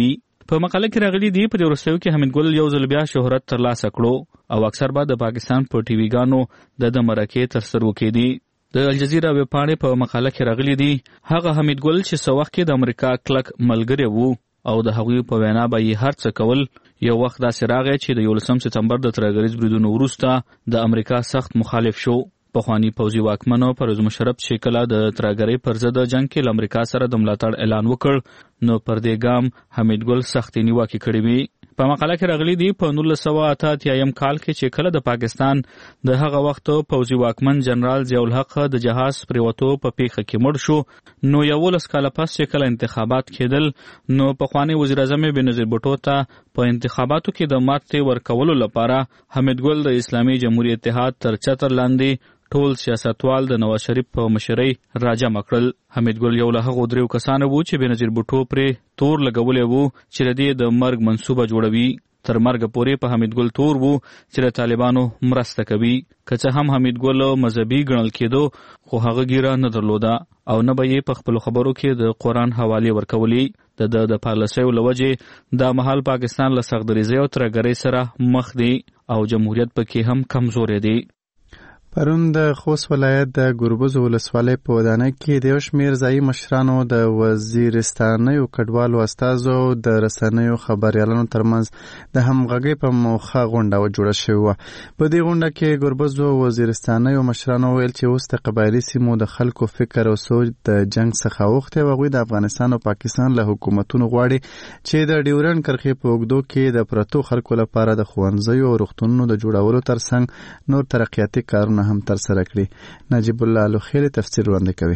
په مقاله کې راغلي دي په دې وروستیو کې حمید ګل یو ځل بیا شهرت ترلاسه کړو او اکثر به د پاکستان په ټي وي ګانو د د مرکې ترسره وکړي. د الجزیره ویبپاڼې په مقاله کې راغلي دي هغه حمید ګل چې څه وخت کې د امریکا کلک ملګری وو او د هغوی په وینا به یې هر څه کول، یو وخت داسې راغی چې د یولسم سپتمبر د ترهګریز بریدونو وروسته د امریکا سخت مخالف شو. پخواني پوځي واکمنو پرویز مشرف چې کله د ترهګرۍ پر ضد جنګ کې له امریکا سره د ملاتړ اعلان وکړ نو پر دې ګام حمید ګل سختې نیوکې کړې وې. په مقاله کې راغلي دي په نولس سوه اته اتیایم کال کې چې کله د پاکستان د هغه وخت پوځي واکمن جنرال ضیاء الحق د جهاز پریوتو په پیښه کې مړ شو نو یولس کاله پس چې کله انتخابات کېدل نو پخوانی وزیر اعظم بېنظیر بوټو ته په انتخاباتو کې د ماتې ورکولو لپاره حمید ګل د اسلامي جمهوریت اتحاد تر چتر لاندې ټول سیاستوال د نواز شریف په مشرۍ راجمع کړل. حمید ګل یو له هغو دریو کسانو وو چې بېنظیر بوټو پرې تور لګولی وو چې د دې د مرګ منصوبه جوړوي. تر مرګ پورې په حمید ګل تور وو چې د طالبانو مرسته کوي. که څه هم حمید ګل مذهبي ګڼل کېدو خو هغه ګیره نه درلوده او نه به یې په خپلو خبرو کې د قرآن حوالې ورکولې. د د د پالیسیو له وجې دا مهال پاکستان له سختدریځۍ او ترهګرۍ سره مخ دی او جمهوریت پکې هم کمزوری دی. پرون د خوست ولایت د ګربز ولسوالۍ په ودانۍ کې د یو شمېر ځایي مشرانو د وزیرستانیو کډوالو استازو د رسنیو خبریالانو ترمنځ د همغږۍ په موخه غونډه جوړه شوې وه. په دې غونډه کې ګربز وزیرستانیو مشرانو ویل چې اوس د قبایلي سیمو د خلکو فکر او سوچ د جنګ څخه اوښتی او هغوی د افغانستان او پاکستان له حکومتونو غواړي چې د ډیورنډ کرښې په اوږدو کې د پرتو خلکو لپاره د ښوونځیو او روغتونونو د جوړولو ترڅنګ نور ترقیاتي کارونه هم تر سره کړي. نجیب الله لوخیل تفسیر وړاندې کوي.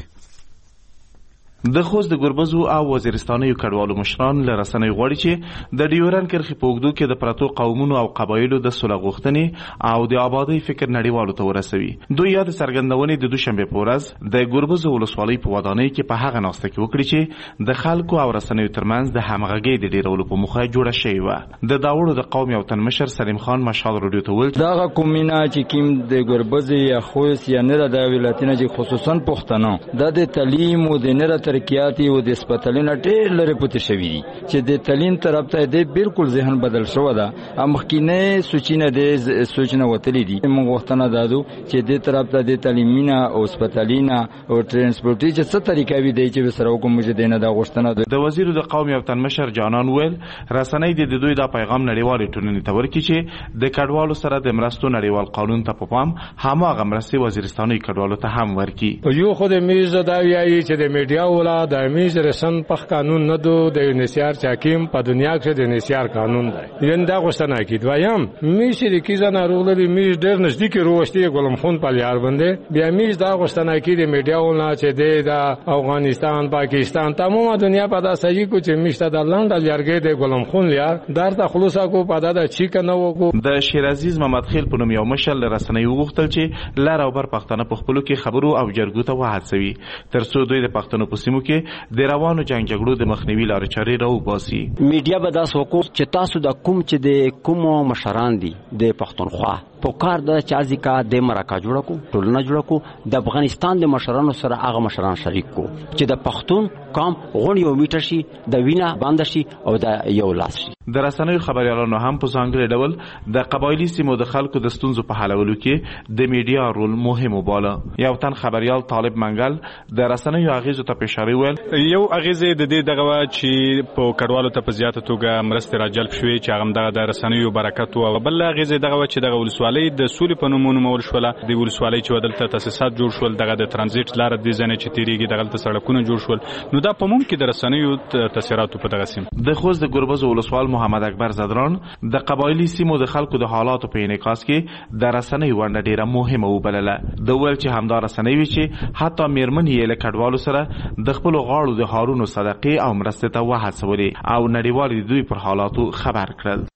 د خوست د ګربزو او وزیرستانیو کډوالو مشران له رسنیو غواړي چې د ډیورنډ کرښې په اوږدو کې د پرتو قومونو او قبایلو د صلح غوښتنې او د آبادۍ فکر نړیوالو ته ورسوي. دوی یاد څرګندونې د دوشنبې په ورځ د ګربزو ولسوالۍ په ودانۍ کې په هغه ناسته کې وکړي چې د خلکو او رسنیو ترمنځ د همغږۍ د ډیرولو په موخه جوړه شوې وه. د داوړو د قوم یو تن مشر سلیم خان مشال راډیو ته ویل دغه قومونه چې کوم د ګربز یا خوست یا نه د ولایتونو چې خصوصا پښتنو د تعلیم او د نه ترقیات او د سپټلین ډېر لري پته شوی دي چې د تعلیم طرف ته د بالکل ذهن بدل شو ده. امخکینه سوچینه د سوچنه وتلی دي. موږ وختونه دادو چې د طرف ته د تعلیمینا او سپټلین او ترانسپورټي چې څه طریقې وي دی چې سره کوم مجه دینه د غوښتنه د وزیر د قوم یو تن مشر جانان ویل رسنۍ د دوی د پیغام نړیوال ټولنې ته ورکړي چې د کډوالو سره د مرستو نړیوال قانون ته په پام هماغه مرستې وزیرستاني کډوالو ته هم ورکړي. یو خو د میز دا ویایي چې د میډیا ولا د میز رسن پخ قانون نه دو د یونیسیار چاکیم په دنیا کې د یونیسیار قانون دی. یندا غوښتنه کی دوایم میز د کیزه ناروغلي میز ډېر نزدیک روشتي ګلم خون په یار باندې بیا میز دا غوښتنه کی د میډیا ولنا چې د افغانستان پاکستان تمامه دنیا په دا صحیح کو چې میشته د لنډ یارګې د ګلم خون یار درته خلاصا کو په دا چی کنه وکړو. د شیر عزیز محمد خیل په نوم یو مشر رسنۍ وغوښتل چې لار او بر پښتنه په خپلو کې خبرو او جرګو ته وهڅوي ترڅو دوی د پښتنو په سیمو کې د روانو جنگ جګړو د مخنیوي لارې چارې راوباسي. میډیا به دا وکړي چې تاسو د کوم چې د کومو مشران دي د پښتونخوا په کار د چازي کا د مرکه جوړ کو ټولنه جوړ کو د افغانستان د مشرانو سره هغه مشران شریک کو چې د پښتون قوم غونډ یو میټر شي د وینا باندې شي او د یو لاس شي. د رسنیو خبريالانو هم په ځانګړي ډول د قبایلی سیمو د خلکو د ستونزو په حلولو کې د میډیا رول مهم وباله. یو تن خبريال طالب منګل د رسنیو اغیزو ته اشاره ویل یو اغیزه د دې دغه چې په کډوالو ته په زیاته توګه مرستې راجلب شوې چې هغه د رسنیو برکت او بل اغیزه دغه چې دغه ولسوالۍ د سولې په نومونو مول شول د ولسوالۍ چې ودلته تاسیسات جوړ شول دغه د ترانزیت لار د ځنه چې تیریږي دغه ته سړکونه جوړ شول نو دا په ممکن کې د رسنیو تاثیراتو په دغه سیم د خوست د ګربز ولسوال محمد اکبر زدران د قبایلی سیمو د خلکو د حالاتو په انعکاس کې د رسنیو ونډه ډیره مهمه وبلله. د ول چې همدا رسنیو چې حتی میرمن یې له کډوالو سره د خپل غاړو د هارونو صدقې او مرستې ته وهڅولې او نړیوال دوی پر حالاتو خبر کړل.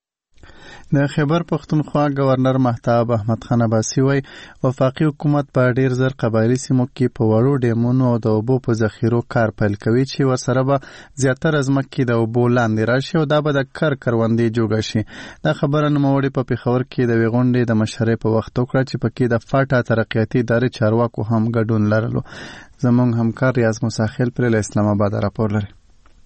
د خیبر پښتونخوا گورنر مهتاب احمد خان عباسي وایي وفاقي حکومت په ډیر زر قبایلی سیمو کې په وړو ډیمونو او د اوبو په ذخیرو کار پیل کوي چې ورسره به زیاتره ځمکې د اوبو لاندې راشي او دا به د کر کروندې جوړه شي. دا خبره نوموړي په پېښور کې د یوې غونډې د مشرۍ په وخت وکړه چې پکې د فاټا ترقیاتي ادارې چارواکو هم ګډون لرلو. زموږ همکار ریاض مساخیل پر له اسلام آباد راپور لري.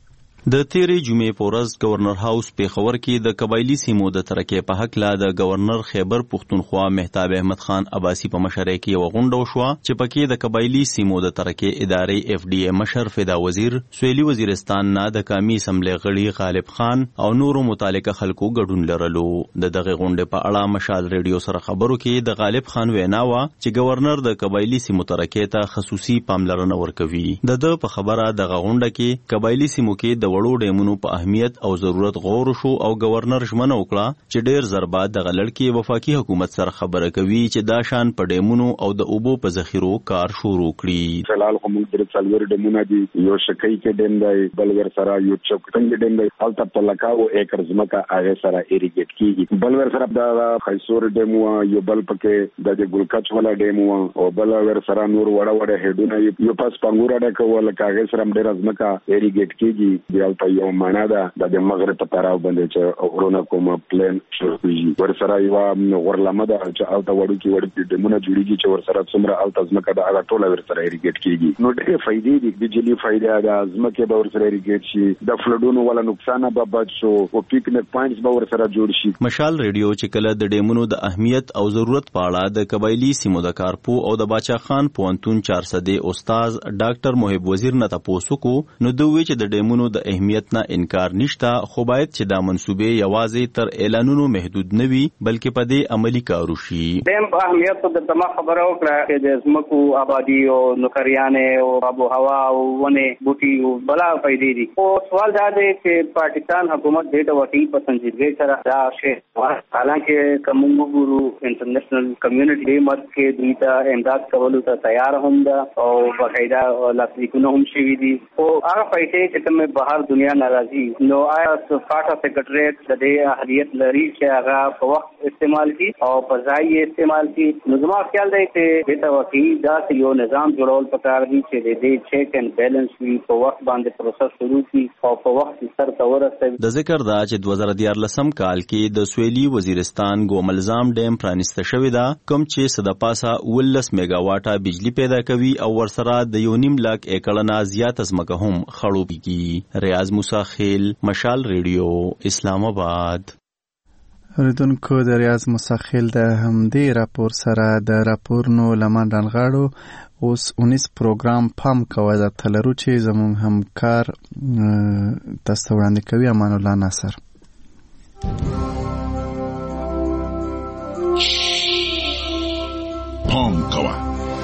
د تیرې جمعې په ورځ گورنر هاوس پیښور کې د قبایلی سیمو د ترقۍ په حق لا د گورنر خیبر پښتونخوا مهتاب احمد خان عباسی په مشرۍ کې یو غونډه وشوه چې پکې د قبایلی سیمو د ترقۍ ادارې اف ډي اے مشر فدا وزیر، سویلی وزیرستان نه د قومي اسمبلی غړي غالب خان او نورو متعلقه خلکو ګډون لرلو. د دغه غونډې په اړه مشال ریډیو سره خبرو کې د غالب خان وینا وا چې گورنر د قبایلی سیمو ترقۍ ته خصوصي پاملرنه ورکوي. د د په خبره دغه غونډه کې قبایلی سیمو کې د وړو ډیمونو په اهمیت او ضرورت غور شو او گورنر ژمنه وکړه چې ډیر زر بعد د غلړ وفاقي حکومت سره خبره کوي چې دا شان په ډیمونو او د اوبو په ذخیرو کار شروع کړي. فلال خو موږ د څلور ډیمونه دي، یو شکای کې ډیم دی، بل ور سره یو چوکټنګ ډیم دی، هلته په لکاو ایکر ځمکه هغه سره ایریګیټ کیږي. بل ور سره د خیسور ډیم یو بل پکې د ګلکچ ولا ډیم او بل ور سره نور وړه وړه هډونه یو پاس پنګور اډه کوله کاغه سره ډیر ځمکه ایریګیټ کیږي. بیا په یو معنا ده د مغرب په طرف باندې چې اورونه کوم پلان شوږي. ور سره یو ورلمه ده چې الته وړو کې وړو ډیمونه جوړیږي چې ور سره څومره الته ځمکه ده هغه ټوله ور سره ایریګیټ کیږي. نو ډېر فائدې دي، بجلی فائدہ ده، ځمکه به ور سره ایریګیټ شي، د فلډونو ولا نقصان به بچ شو او پکنیک پوینټس به ور سره جوړ شي. مشال ریډیو چې کله د ډیمونو د اهمیت او ضرورت په اړه د قبایلی سیمو د کارپو او د باچا خان پوهنتون چار سده استاد ډاکټر محب وزیر نه تاسو کو نو دوی چې د ډیمونو د اهمیت نه انکار نشته، خو باید چې دا منسوبې یوازې تر اعلانونو محدود نه وي بلکې په دې عملی کار وشي. دیم په اهمیت په دمه خبره وکړه چې د زمکو آبادی او نوکریانې او آب و هوا او ونه بوټي او بلا پیدا دي. او سوال دا دی چې پاکستان حکومت دې ته وتی په سنجیدګۍ سره دا شی حالانکه کوم ګورو انټرنیشنل کمیونټي دې مت کې دوی ته امداد کولو ته تیار هم ده او باقاعده لاسلیکونه هم شوي دي. او هغه پیسې چې کوم بهر دنیا ناراضي نو آیا فاټا سیکریټریټ د دې اهلیت لري چې هغه په وخت استعمال کی او په ځای استعمال کی. نو زما خیال دی چې د توقی دا یو نظام جوړول پکار دي چې د دې چیک اینڈ بیلنس وی په وخت باندې پروسس شروع کی او په وخت سر ته ورسوي. د ذکر دا چې دوه زره دیارلسم کال کې د سویلی وزیرستان ګوملزام ډیم پرانیسته شوی دا کوم چې صد پاسه ولس میگا واټه بجلی پیدا کوي او ورسره د یو نیم لاک ایکړ نه زیات ځمکه هم خړوبېږي. ریاض موسی خیل، مشال ریډیو، اسلام آباد. اوریدونکو د ریاض موسی خیل د همدې راپور سره د راپورونو لمن رانغاړو. اوس اونیس پروګرام پام کوه د تلرو چې زموږ همکار تاسو وړاندې کوي امان الله ناصر. پام کوه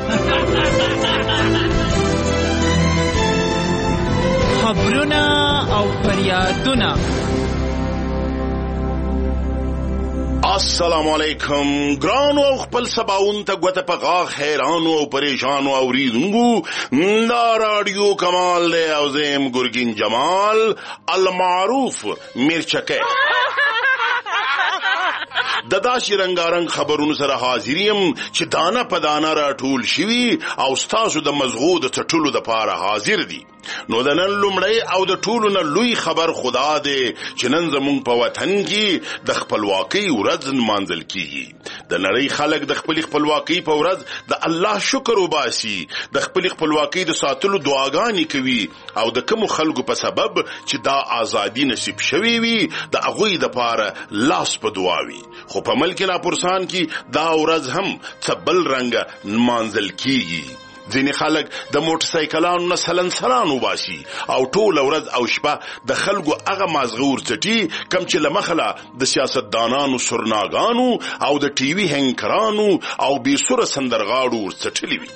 خبرونه او فریادونه. السلام علیکم ګرانو او خپل سباون ته ګوته په غاغ حیرانو او پریشانو اوریدونکو، دا رادیو کمال دی او زم ګرګین جمال المعروف میرچکه د داسې رنګارنګ خبرونو سره حاضر یم چې دانه په دانه راټول شوي او ستاسو د مزغو د څټلو دپاره حاضر دي. نو د نن لومړی او د ټولو نه لوی خبر خدا دی چې نن زموږ په وطن کې د خپلواکۍ ورځ نمانځل کیږي. د نړۍ خلک د خپل خپلواکۍ په ورځ د الله شکر وباسي، د خپل خپلواکۍ د ساتلو دعاګانې کوي او د کوم خلکو په سبب چې دا ازادي نصیب شوی وي د هغوی دپاره لاس په دعا وي. خو په ملک راپورسان کې دا ورځ هم څه بل رنګه نمانځل کیږي. ځینې خلک د موټر سایکلانو نه سلنسلان وباسي او ټوله ورځ او شپه د خلکو هغه مازغه ورڅټي کم چې له مخله د سیاستدانانو سرناګانو او د ټي وي هنکرانو او بېسوره سندرغاړو ورڅټلي وي.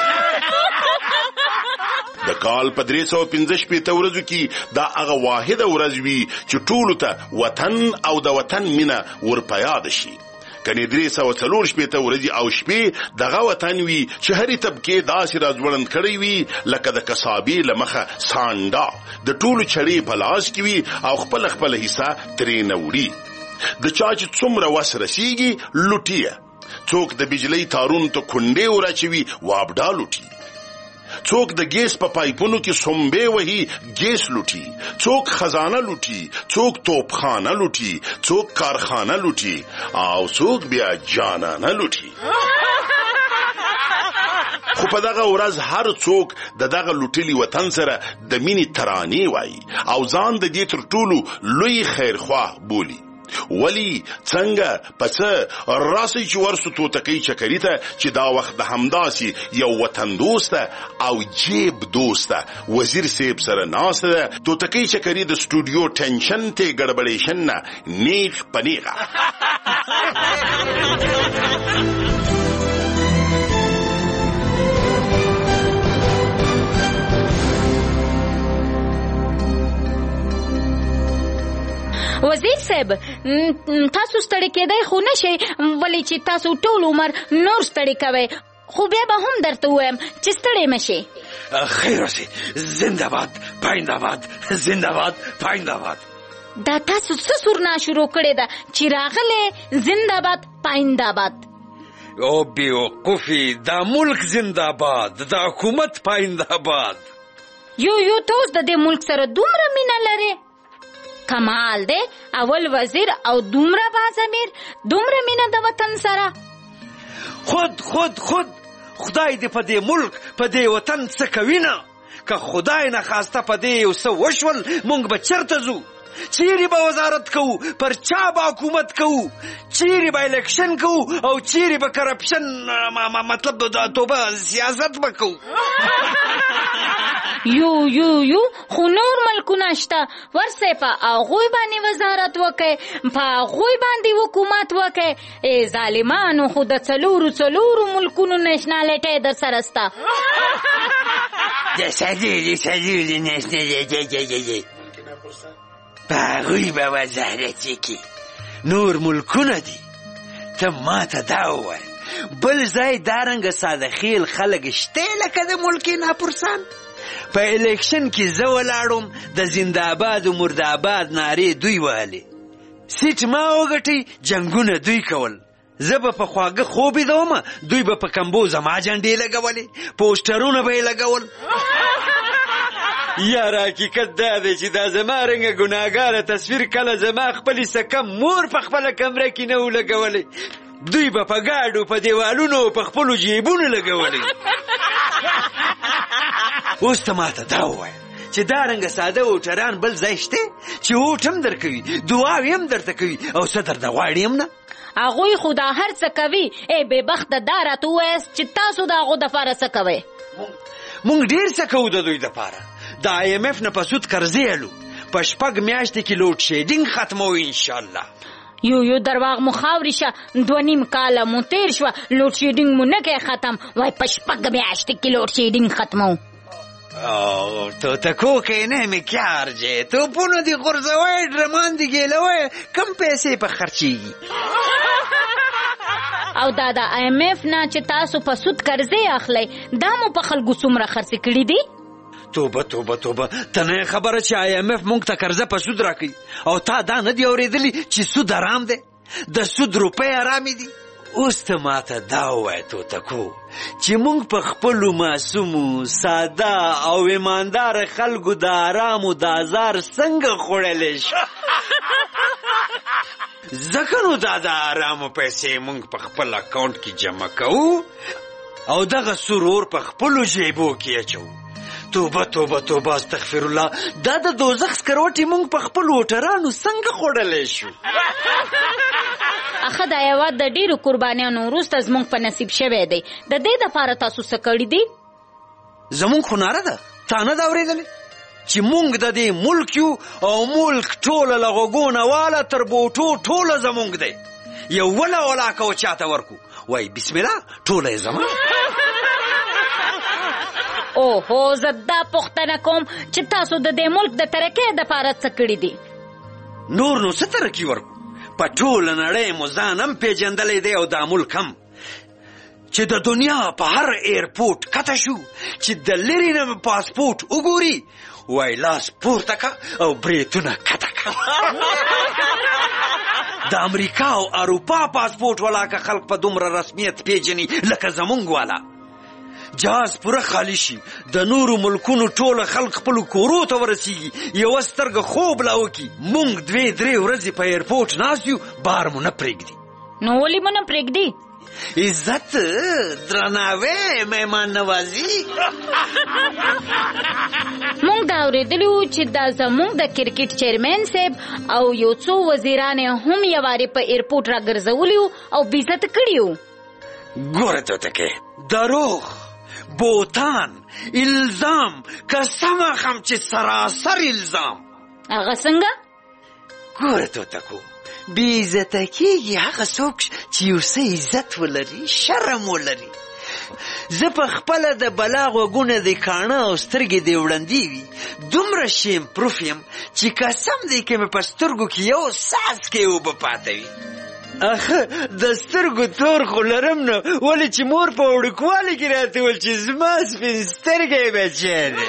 د کال په درې سوه پنځه شپېته ورځو کې دا هغه واحده ورځ وي چې ټولو ته وطن او د وطن مینه ورپه یاده شي. کنې درې سوه څلور شپېته ورځې او شپې دغه وطن وي چې هرې طبقې داسې راځوړند کړی وي لکه د کسابې له مخه سانډا د ټولو چړې په لاس کې وي او خپله خپله حصه ترې نه وړي. د چا چې څومره وس رسیږي لوټي یې. څوک د بجلۍ تارونو ته کونډې وراچوي وابډا لوټي، څوک د ګیس په پایپونو کې سومبې وهي ګیس لوټي، څوک خزانه لوټي، څوک توپخانه لوټي، څوک کارخانه لوټي او څوک بیا جانانه لوټي. خو په دغه ورځ هر څوک د دغه لوټلي وطن سره د مینې ترانې وایي او ځان د دې تر ټولو لوی خیرخواه بولي. ولی څنګه پس راسي چې ورسو توتکۍ چکري ته چې دا وخت د همداسي یو وطن دوسته او جیب دوسته وزیر صاحب سره ناسته ده. توتکۍ چکري د سټوډیو ټنشن ته ګډبډېشن نه نیغ پنیغه. وزیر صاحب تاسو ستړي کېدای خو نشئ ولې چې تاسو ټول عمر نور ستړي کوئ خو بیا به هم درته ووایم چې ستړي مشئ. خیر اوسئ. زنده باد پاینده زنده باد پاینده. دا تاسو څه سورنا شروع کړې ده چې راغلی زنده باد پاینده باد؟ او بیوقوفي دا ملک زنده باد دا حکومت پاینده باد. یو یو توس د دې ملک سره دومره مینه لري؟ کمال دی. اول وزیر او دومره بازمیر دومره مینه د وطن سره. خود خود خود خدای دې په دې ملک په دې وطن څه کوي نه. که خدای نه خواسته په دې یو څه وشول مونږ به چرته ځو؟ چیرې به وزارت کوو؟ پر چا به حکومت کوو؟ چیرې به الیکشن کوو او چیرې به کرپشن مطلب توبه سیاست به کوو؟ یو یو یو خو نور ملکونه شته ورسئ په هغوی باندې وزارت وکئ په هغوی باندې حکومت وکئ. ای ظالمانو خو د څلورو څلورو ملکونو نیشنالټۍ در سره سته. د څلورو څلورو نیشنالټۍ په هغوی به وزارت وکړي. نور ملکونه دي. ته ماته دا ووایه بل ځای دارنګه ساده خیل خلک شته لکه د ملک ناپرسان؟ په الیکشن کې زه ولاړم د زنده‌آباد و مرده‌آباد نارې دوی وهلې. سیټ ما وګټئ جنګونه دوی کول. زه به په خواږه خوب ویده وم دوی به په کمبو زما جنډې لګولې پوسټرونه به یې لګول. یاره حقیقت دا دی چې دا زما رنګه ګناهګاره تصویر کله زما خپلې سکم مور په خپله کمره کې نه و لګولی. دوی به په ګاډو په دیوالونو په خپلو جیبونو لګولی. اوس ته ماته دا ووایه چې دا رنګه ساده ووټران بل ځای شته چې ووټ هم درکوي دعاوې هم درته کوي او څه درته غواړي هم نه؟ هغوی خو دا هر څه کوي. ای بېبخته دا راته ووایاست چې تاسو د هغو دپاره څه کوئ؟ مونږ ډېر څه کوو د دوی دپاره. د آی ایم اف نه په سود قرضې الو. په شپږ میاشتې کې لوډ شیډینګ ختموو انشاءالله. یو یو درواغ مو خاورې شه. دوه نیم کاله مو تېر شوه لوډ شیډینګ مو نه کوي ختم. وای په شپږ میاشتې کې لوډ شیډینګ ختموو. او توتکو که نه می کار جه توپونو دی غرزوی ډرمان دی ګیلوی کم پیسې په خرچیږي. او دا د آی ایم اف نه چې تاسو په سود قرضې اخلئ دا مو په خلکو څومره خرڅې کړي دي؟ توبه توبه توبه ته نه خبره چې آی ایم اف مونږ ته قرضه په سود راکوي او تا دا نه دی اورېدلی چې سود حرام دی؟ د سود روپۍ حرامې دي. اوس ته ماته دا ووایه توتکو چې مونږ په خپلو معصومو ساده او ایمانداره خلکو د حرامو د ازار څنګه خوړلی شو؟ ځکه نو دا د حرامو پیسې مونږ په خپل اکاونټ کې جمع کوو او دغه سرور په خپلو جیبو کې اچوو. توبه توبه توبه استغفر الله. دا د دوزخ سکروټې مونږ په خپلو وټرانو څنګه خوړلی شو؟ اخه دا هېواد د ډېرو قربانیانو وروسته زموږ په نصیب شوی دی. د دې دپاره تاسو څه کړي دي؟ زموږ خو ناره ده تا نه ده اورېدلې چې مونږ د دې ملک یو او ملک ټوله له غوږونه واله تر بوټو ټوله زمونږ دی. یو وله ولاکه و چاته ورکو وای بسم الله ټوله یې زما. اوهو زه دا پوښتنه کوم چې تاسو د دې ملک د ترقۍ دپاره څه کړي دي؟ نور نو څه ترقي ورکو؟ په ټوله نړۍ مو ځان هم پېژندلی دی او دا ملک هم چې د دنیا په هر ایرپورټ کته شو چې د لرې نه پاسپورټ وګوري وای لاس پورته که او بریتونه کته که. د امریکا او اروپا پاسپورټ ولاکه خلک په دومره رسمیت پېژني لکه زمونږ والا. جهاز پوره خالی شي د نورو ملکونو ټوله خلک خپلو کورو ته ورسیږي یوه سترګه خوب لا وکړي مونږ دوې درې ورځې په ایرپورټ ناست یو بار مو نه پرېږدي. نو ولې مو نه پرېږدي؟ عزت، درناوی، مهمان نوازي. مونږ دا اورېدلي وو چې دا زموږ د کرکټ چیرمن صاحب او یو څو وزیران هم یوارې په ایرپورټ راګرځولي وو او بې عزته کړي وو. ګوره توتکې، دروغ، بوتان، الزام، قسم اخم چې سراسر الزام. هغه څنګه؟ ګوره توتکو، بې عزته کېږي هغه څوک چې یو څه عزت ولري، شرم ولري. زه په خپله د بلا غوږونه د کاڼه او سترګې د وړندې وي دومره شیم پروف یم چې قسم دی که مې په سترګو کې یو څاڅکی اوبه پاته وي. اخه د سترګو تور خو لرم نه، ولې چې مور په وړوکوالي کې راته ویل چې زما سپین سترګی بچی دی.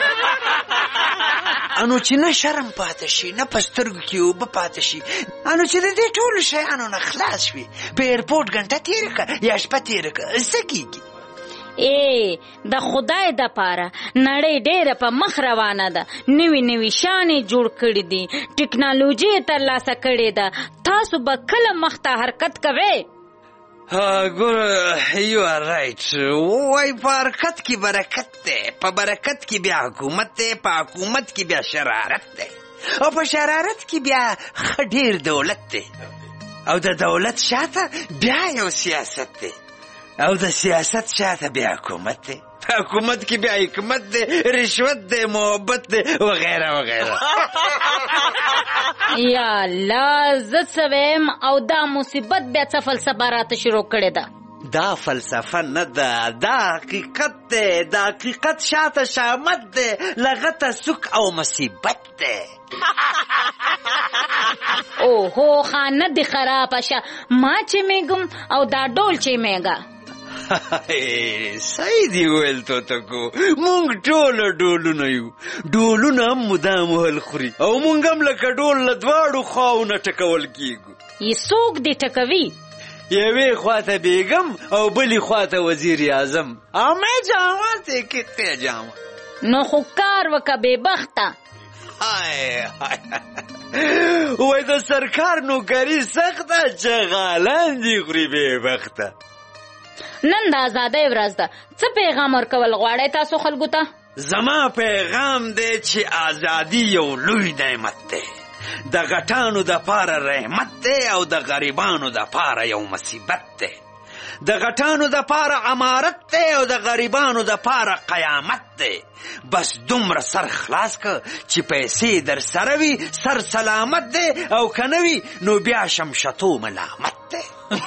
انو چې نه شرم پاته شي، نه په سترګو کې اوبه پاته شي، انو چې د دې ټولو شیانو نه خلاص شوي، په ایرپورټ ګنټه تېره کړه یا شپه تېره کړه، څه کېږي؟ ای د خدای د پاره نړۍ ډېره په مخ روانه ده، نوي نوي شیانې جوړ کړي دي، ټکنالوژي یې ترلاسه کړې ده. تاسو به کله مخ ته حرکت کوئ؟ ګوره، یو آر رایټ، وای په حرکت کې برکت دی، په برکت کې بیا حکومت دی، په حکومت کې بیا شرارت دی، او په شرارت کې بیا ښه ډېر دولت دی، او د دولت شاته بیا یو سیاست دی، او د سیاست شاته بیا حکومت دی، په حکومت کې بیا حکمت دی، رشوت دی، محبت دی، وغیره وغیره. یا الله، زه څه ویم او دا مصیبت بیا څه فلسفه راته شروع کړې ده؟ دا فلسفه نه ده، دا حقیقت دی، دا حقیقت شاته شامت دی، لغته سوک او مصیبت دی. اوهو خانه دی خرابه شه، ما چې میګم او دا ډول چې میګه. صحیح دی ویل توتکو، مونږ ټوله ډولونه یو، ډولونه هم مدام وهل خوري، او مونږ هم لکه ډول له دواړو خواونه ټکول کېږو. یې څوک دې ټکوي؟ یوې خواته بیګم او بلې خواته وزیر اعظم. امه جامه ته کته جامه. نو خو کار وکه بې بخته. وای د سرکار نوکري سخته، چغالان دي خوري بې بخته. نن د ازادۍ ورځ ده، څه پیغام ورکول غواړئ تاسو خلکو ته؟ زما پیغام دی چې ازادي یو لوی نعمت دی، د غټانو د پاره رحمت دی او د غریبانو د پاره یو مصیبت دی، د غټانو د پاره امارت دی او د غریبانو د پاره قیامت دی. بس دومره سر خلاص که چې پیسې در سره وي سر سلامت دی، او که نه وي نو بیا شمشتو ملامت دی.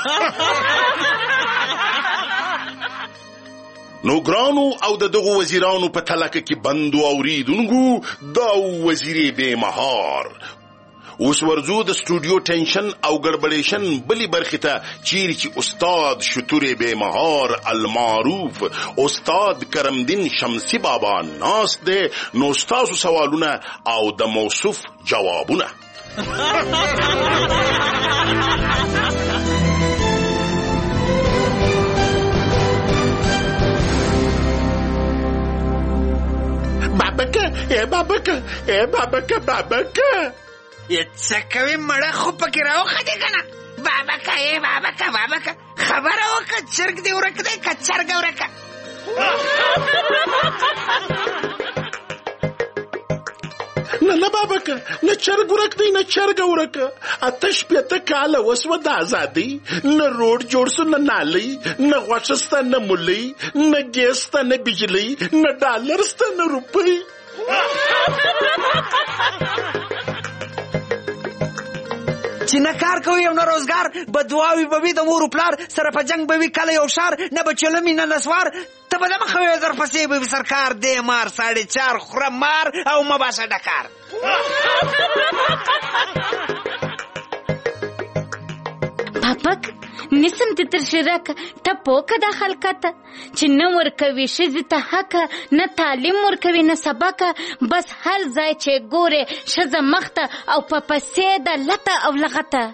نو ګرانو او د دغو وزیرانو په تلکه کې بندو اوریدونکو، دا وزیرې بې مهار. اوس ورځو د سټوډیو ټینشن او ګړبړېشن بلې برخې ته، چیرې چې استاد شتورې بې مهار المعروف استاد کرمدین شمسی بابا ناست دی. نو ستاسو سوالونه او د موصوف جوابونه. بابکه ای بابکه ای بابکه بابکه یې څه کوې مړه، خو پکې راوخدې که نه؟ بابکه ای بابکه بابکه خبره وکړه، چرګ دې ورک دی که چرګه ورکه؟ نه نه بابکه، نه چرګ ورک دی نه چرګه ورکه. اته شپېته کاله وسوه د ازادۍ، نه روډ جوړ سو، نه نالۍ، نه غوښه سته، نه مولۍ، نه ګیس سته، نه بجلۍ، نه ډالر سته، نه روپۍ. چې نه کار کوي او نه روزګار، بدواوي به وي د مور و پلار سره په جنگ به وي کله یو شار، نه به چلمي نه نسوار، ته به د مخه وې درپسې به وي سرکار دی مار ساړې چار خوره مار او مه باسه ډکار. پاپک نسم ته تر شرک ته پوکه د خلکت چې نه ورکوي ښځې ته حق، نه تعلیم ورکوي نه سبق، بس هر ځای چې ګورې ښځه مخته او په پسې د لته او لغته.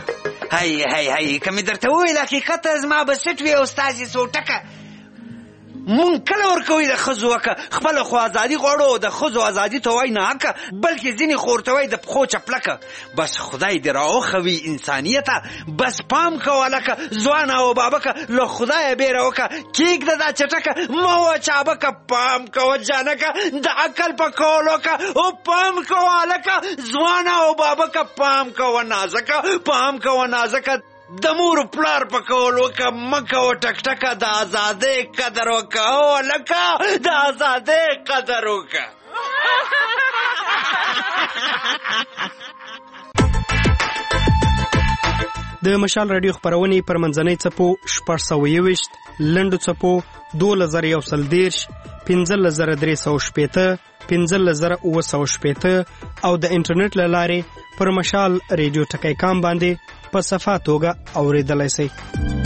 هی هی هی که مې درته وویل حقیقت زما به سټ وي او ستاسې څو ټکه. مونږ کله ورکوي د ښځو وکه خپله خو ازادي غواړو د ښځو ازادي ته وایي نه حقه بلکې ځینې خو ورته وایي د پښو چپلکه بس خدای دې راوښوي انسانیته بس پام کوه لکه ځوانه او بابکه له خدایه بیره وکه کېږده دا چټکه مه وه چابکه پام کوه جانکه د عقل په کولو که او پام کوه لکه ځوانه او بابکه پام کوه نازکه پام کوه نازکه د مور پلار په کول وکه مکه و ټک ټکه د ازادۍ قدر وکه او لکه د ازادۍ قدر وکه. د مشال رادیو خپرونې پر منځنۍ څپو شپږ سوه یوویشت لنډو څپو دولس زره یو سل دېرش پنځلس زره درې سوه شپېته پنځلس زره اووه سوه شپېته او د انټرنیټ له لارې پر مشال رادیو ټکی کام باندې په صفا توګه اورېدلی شئ.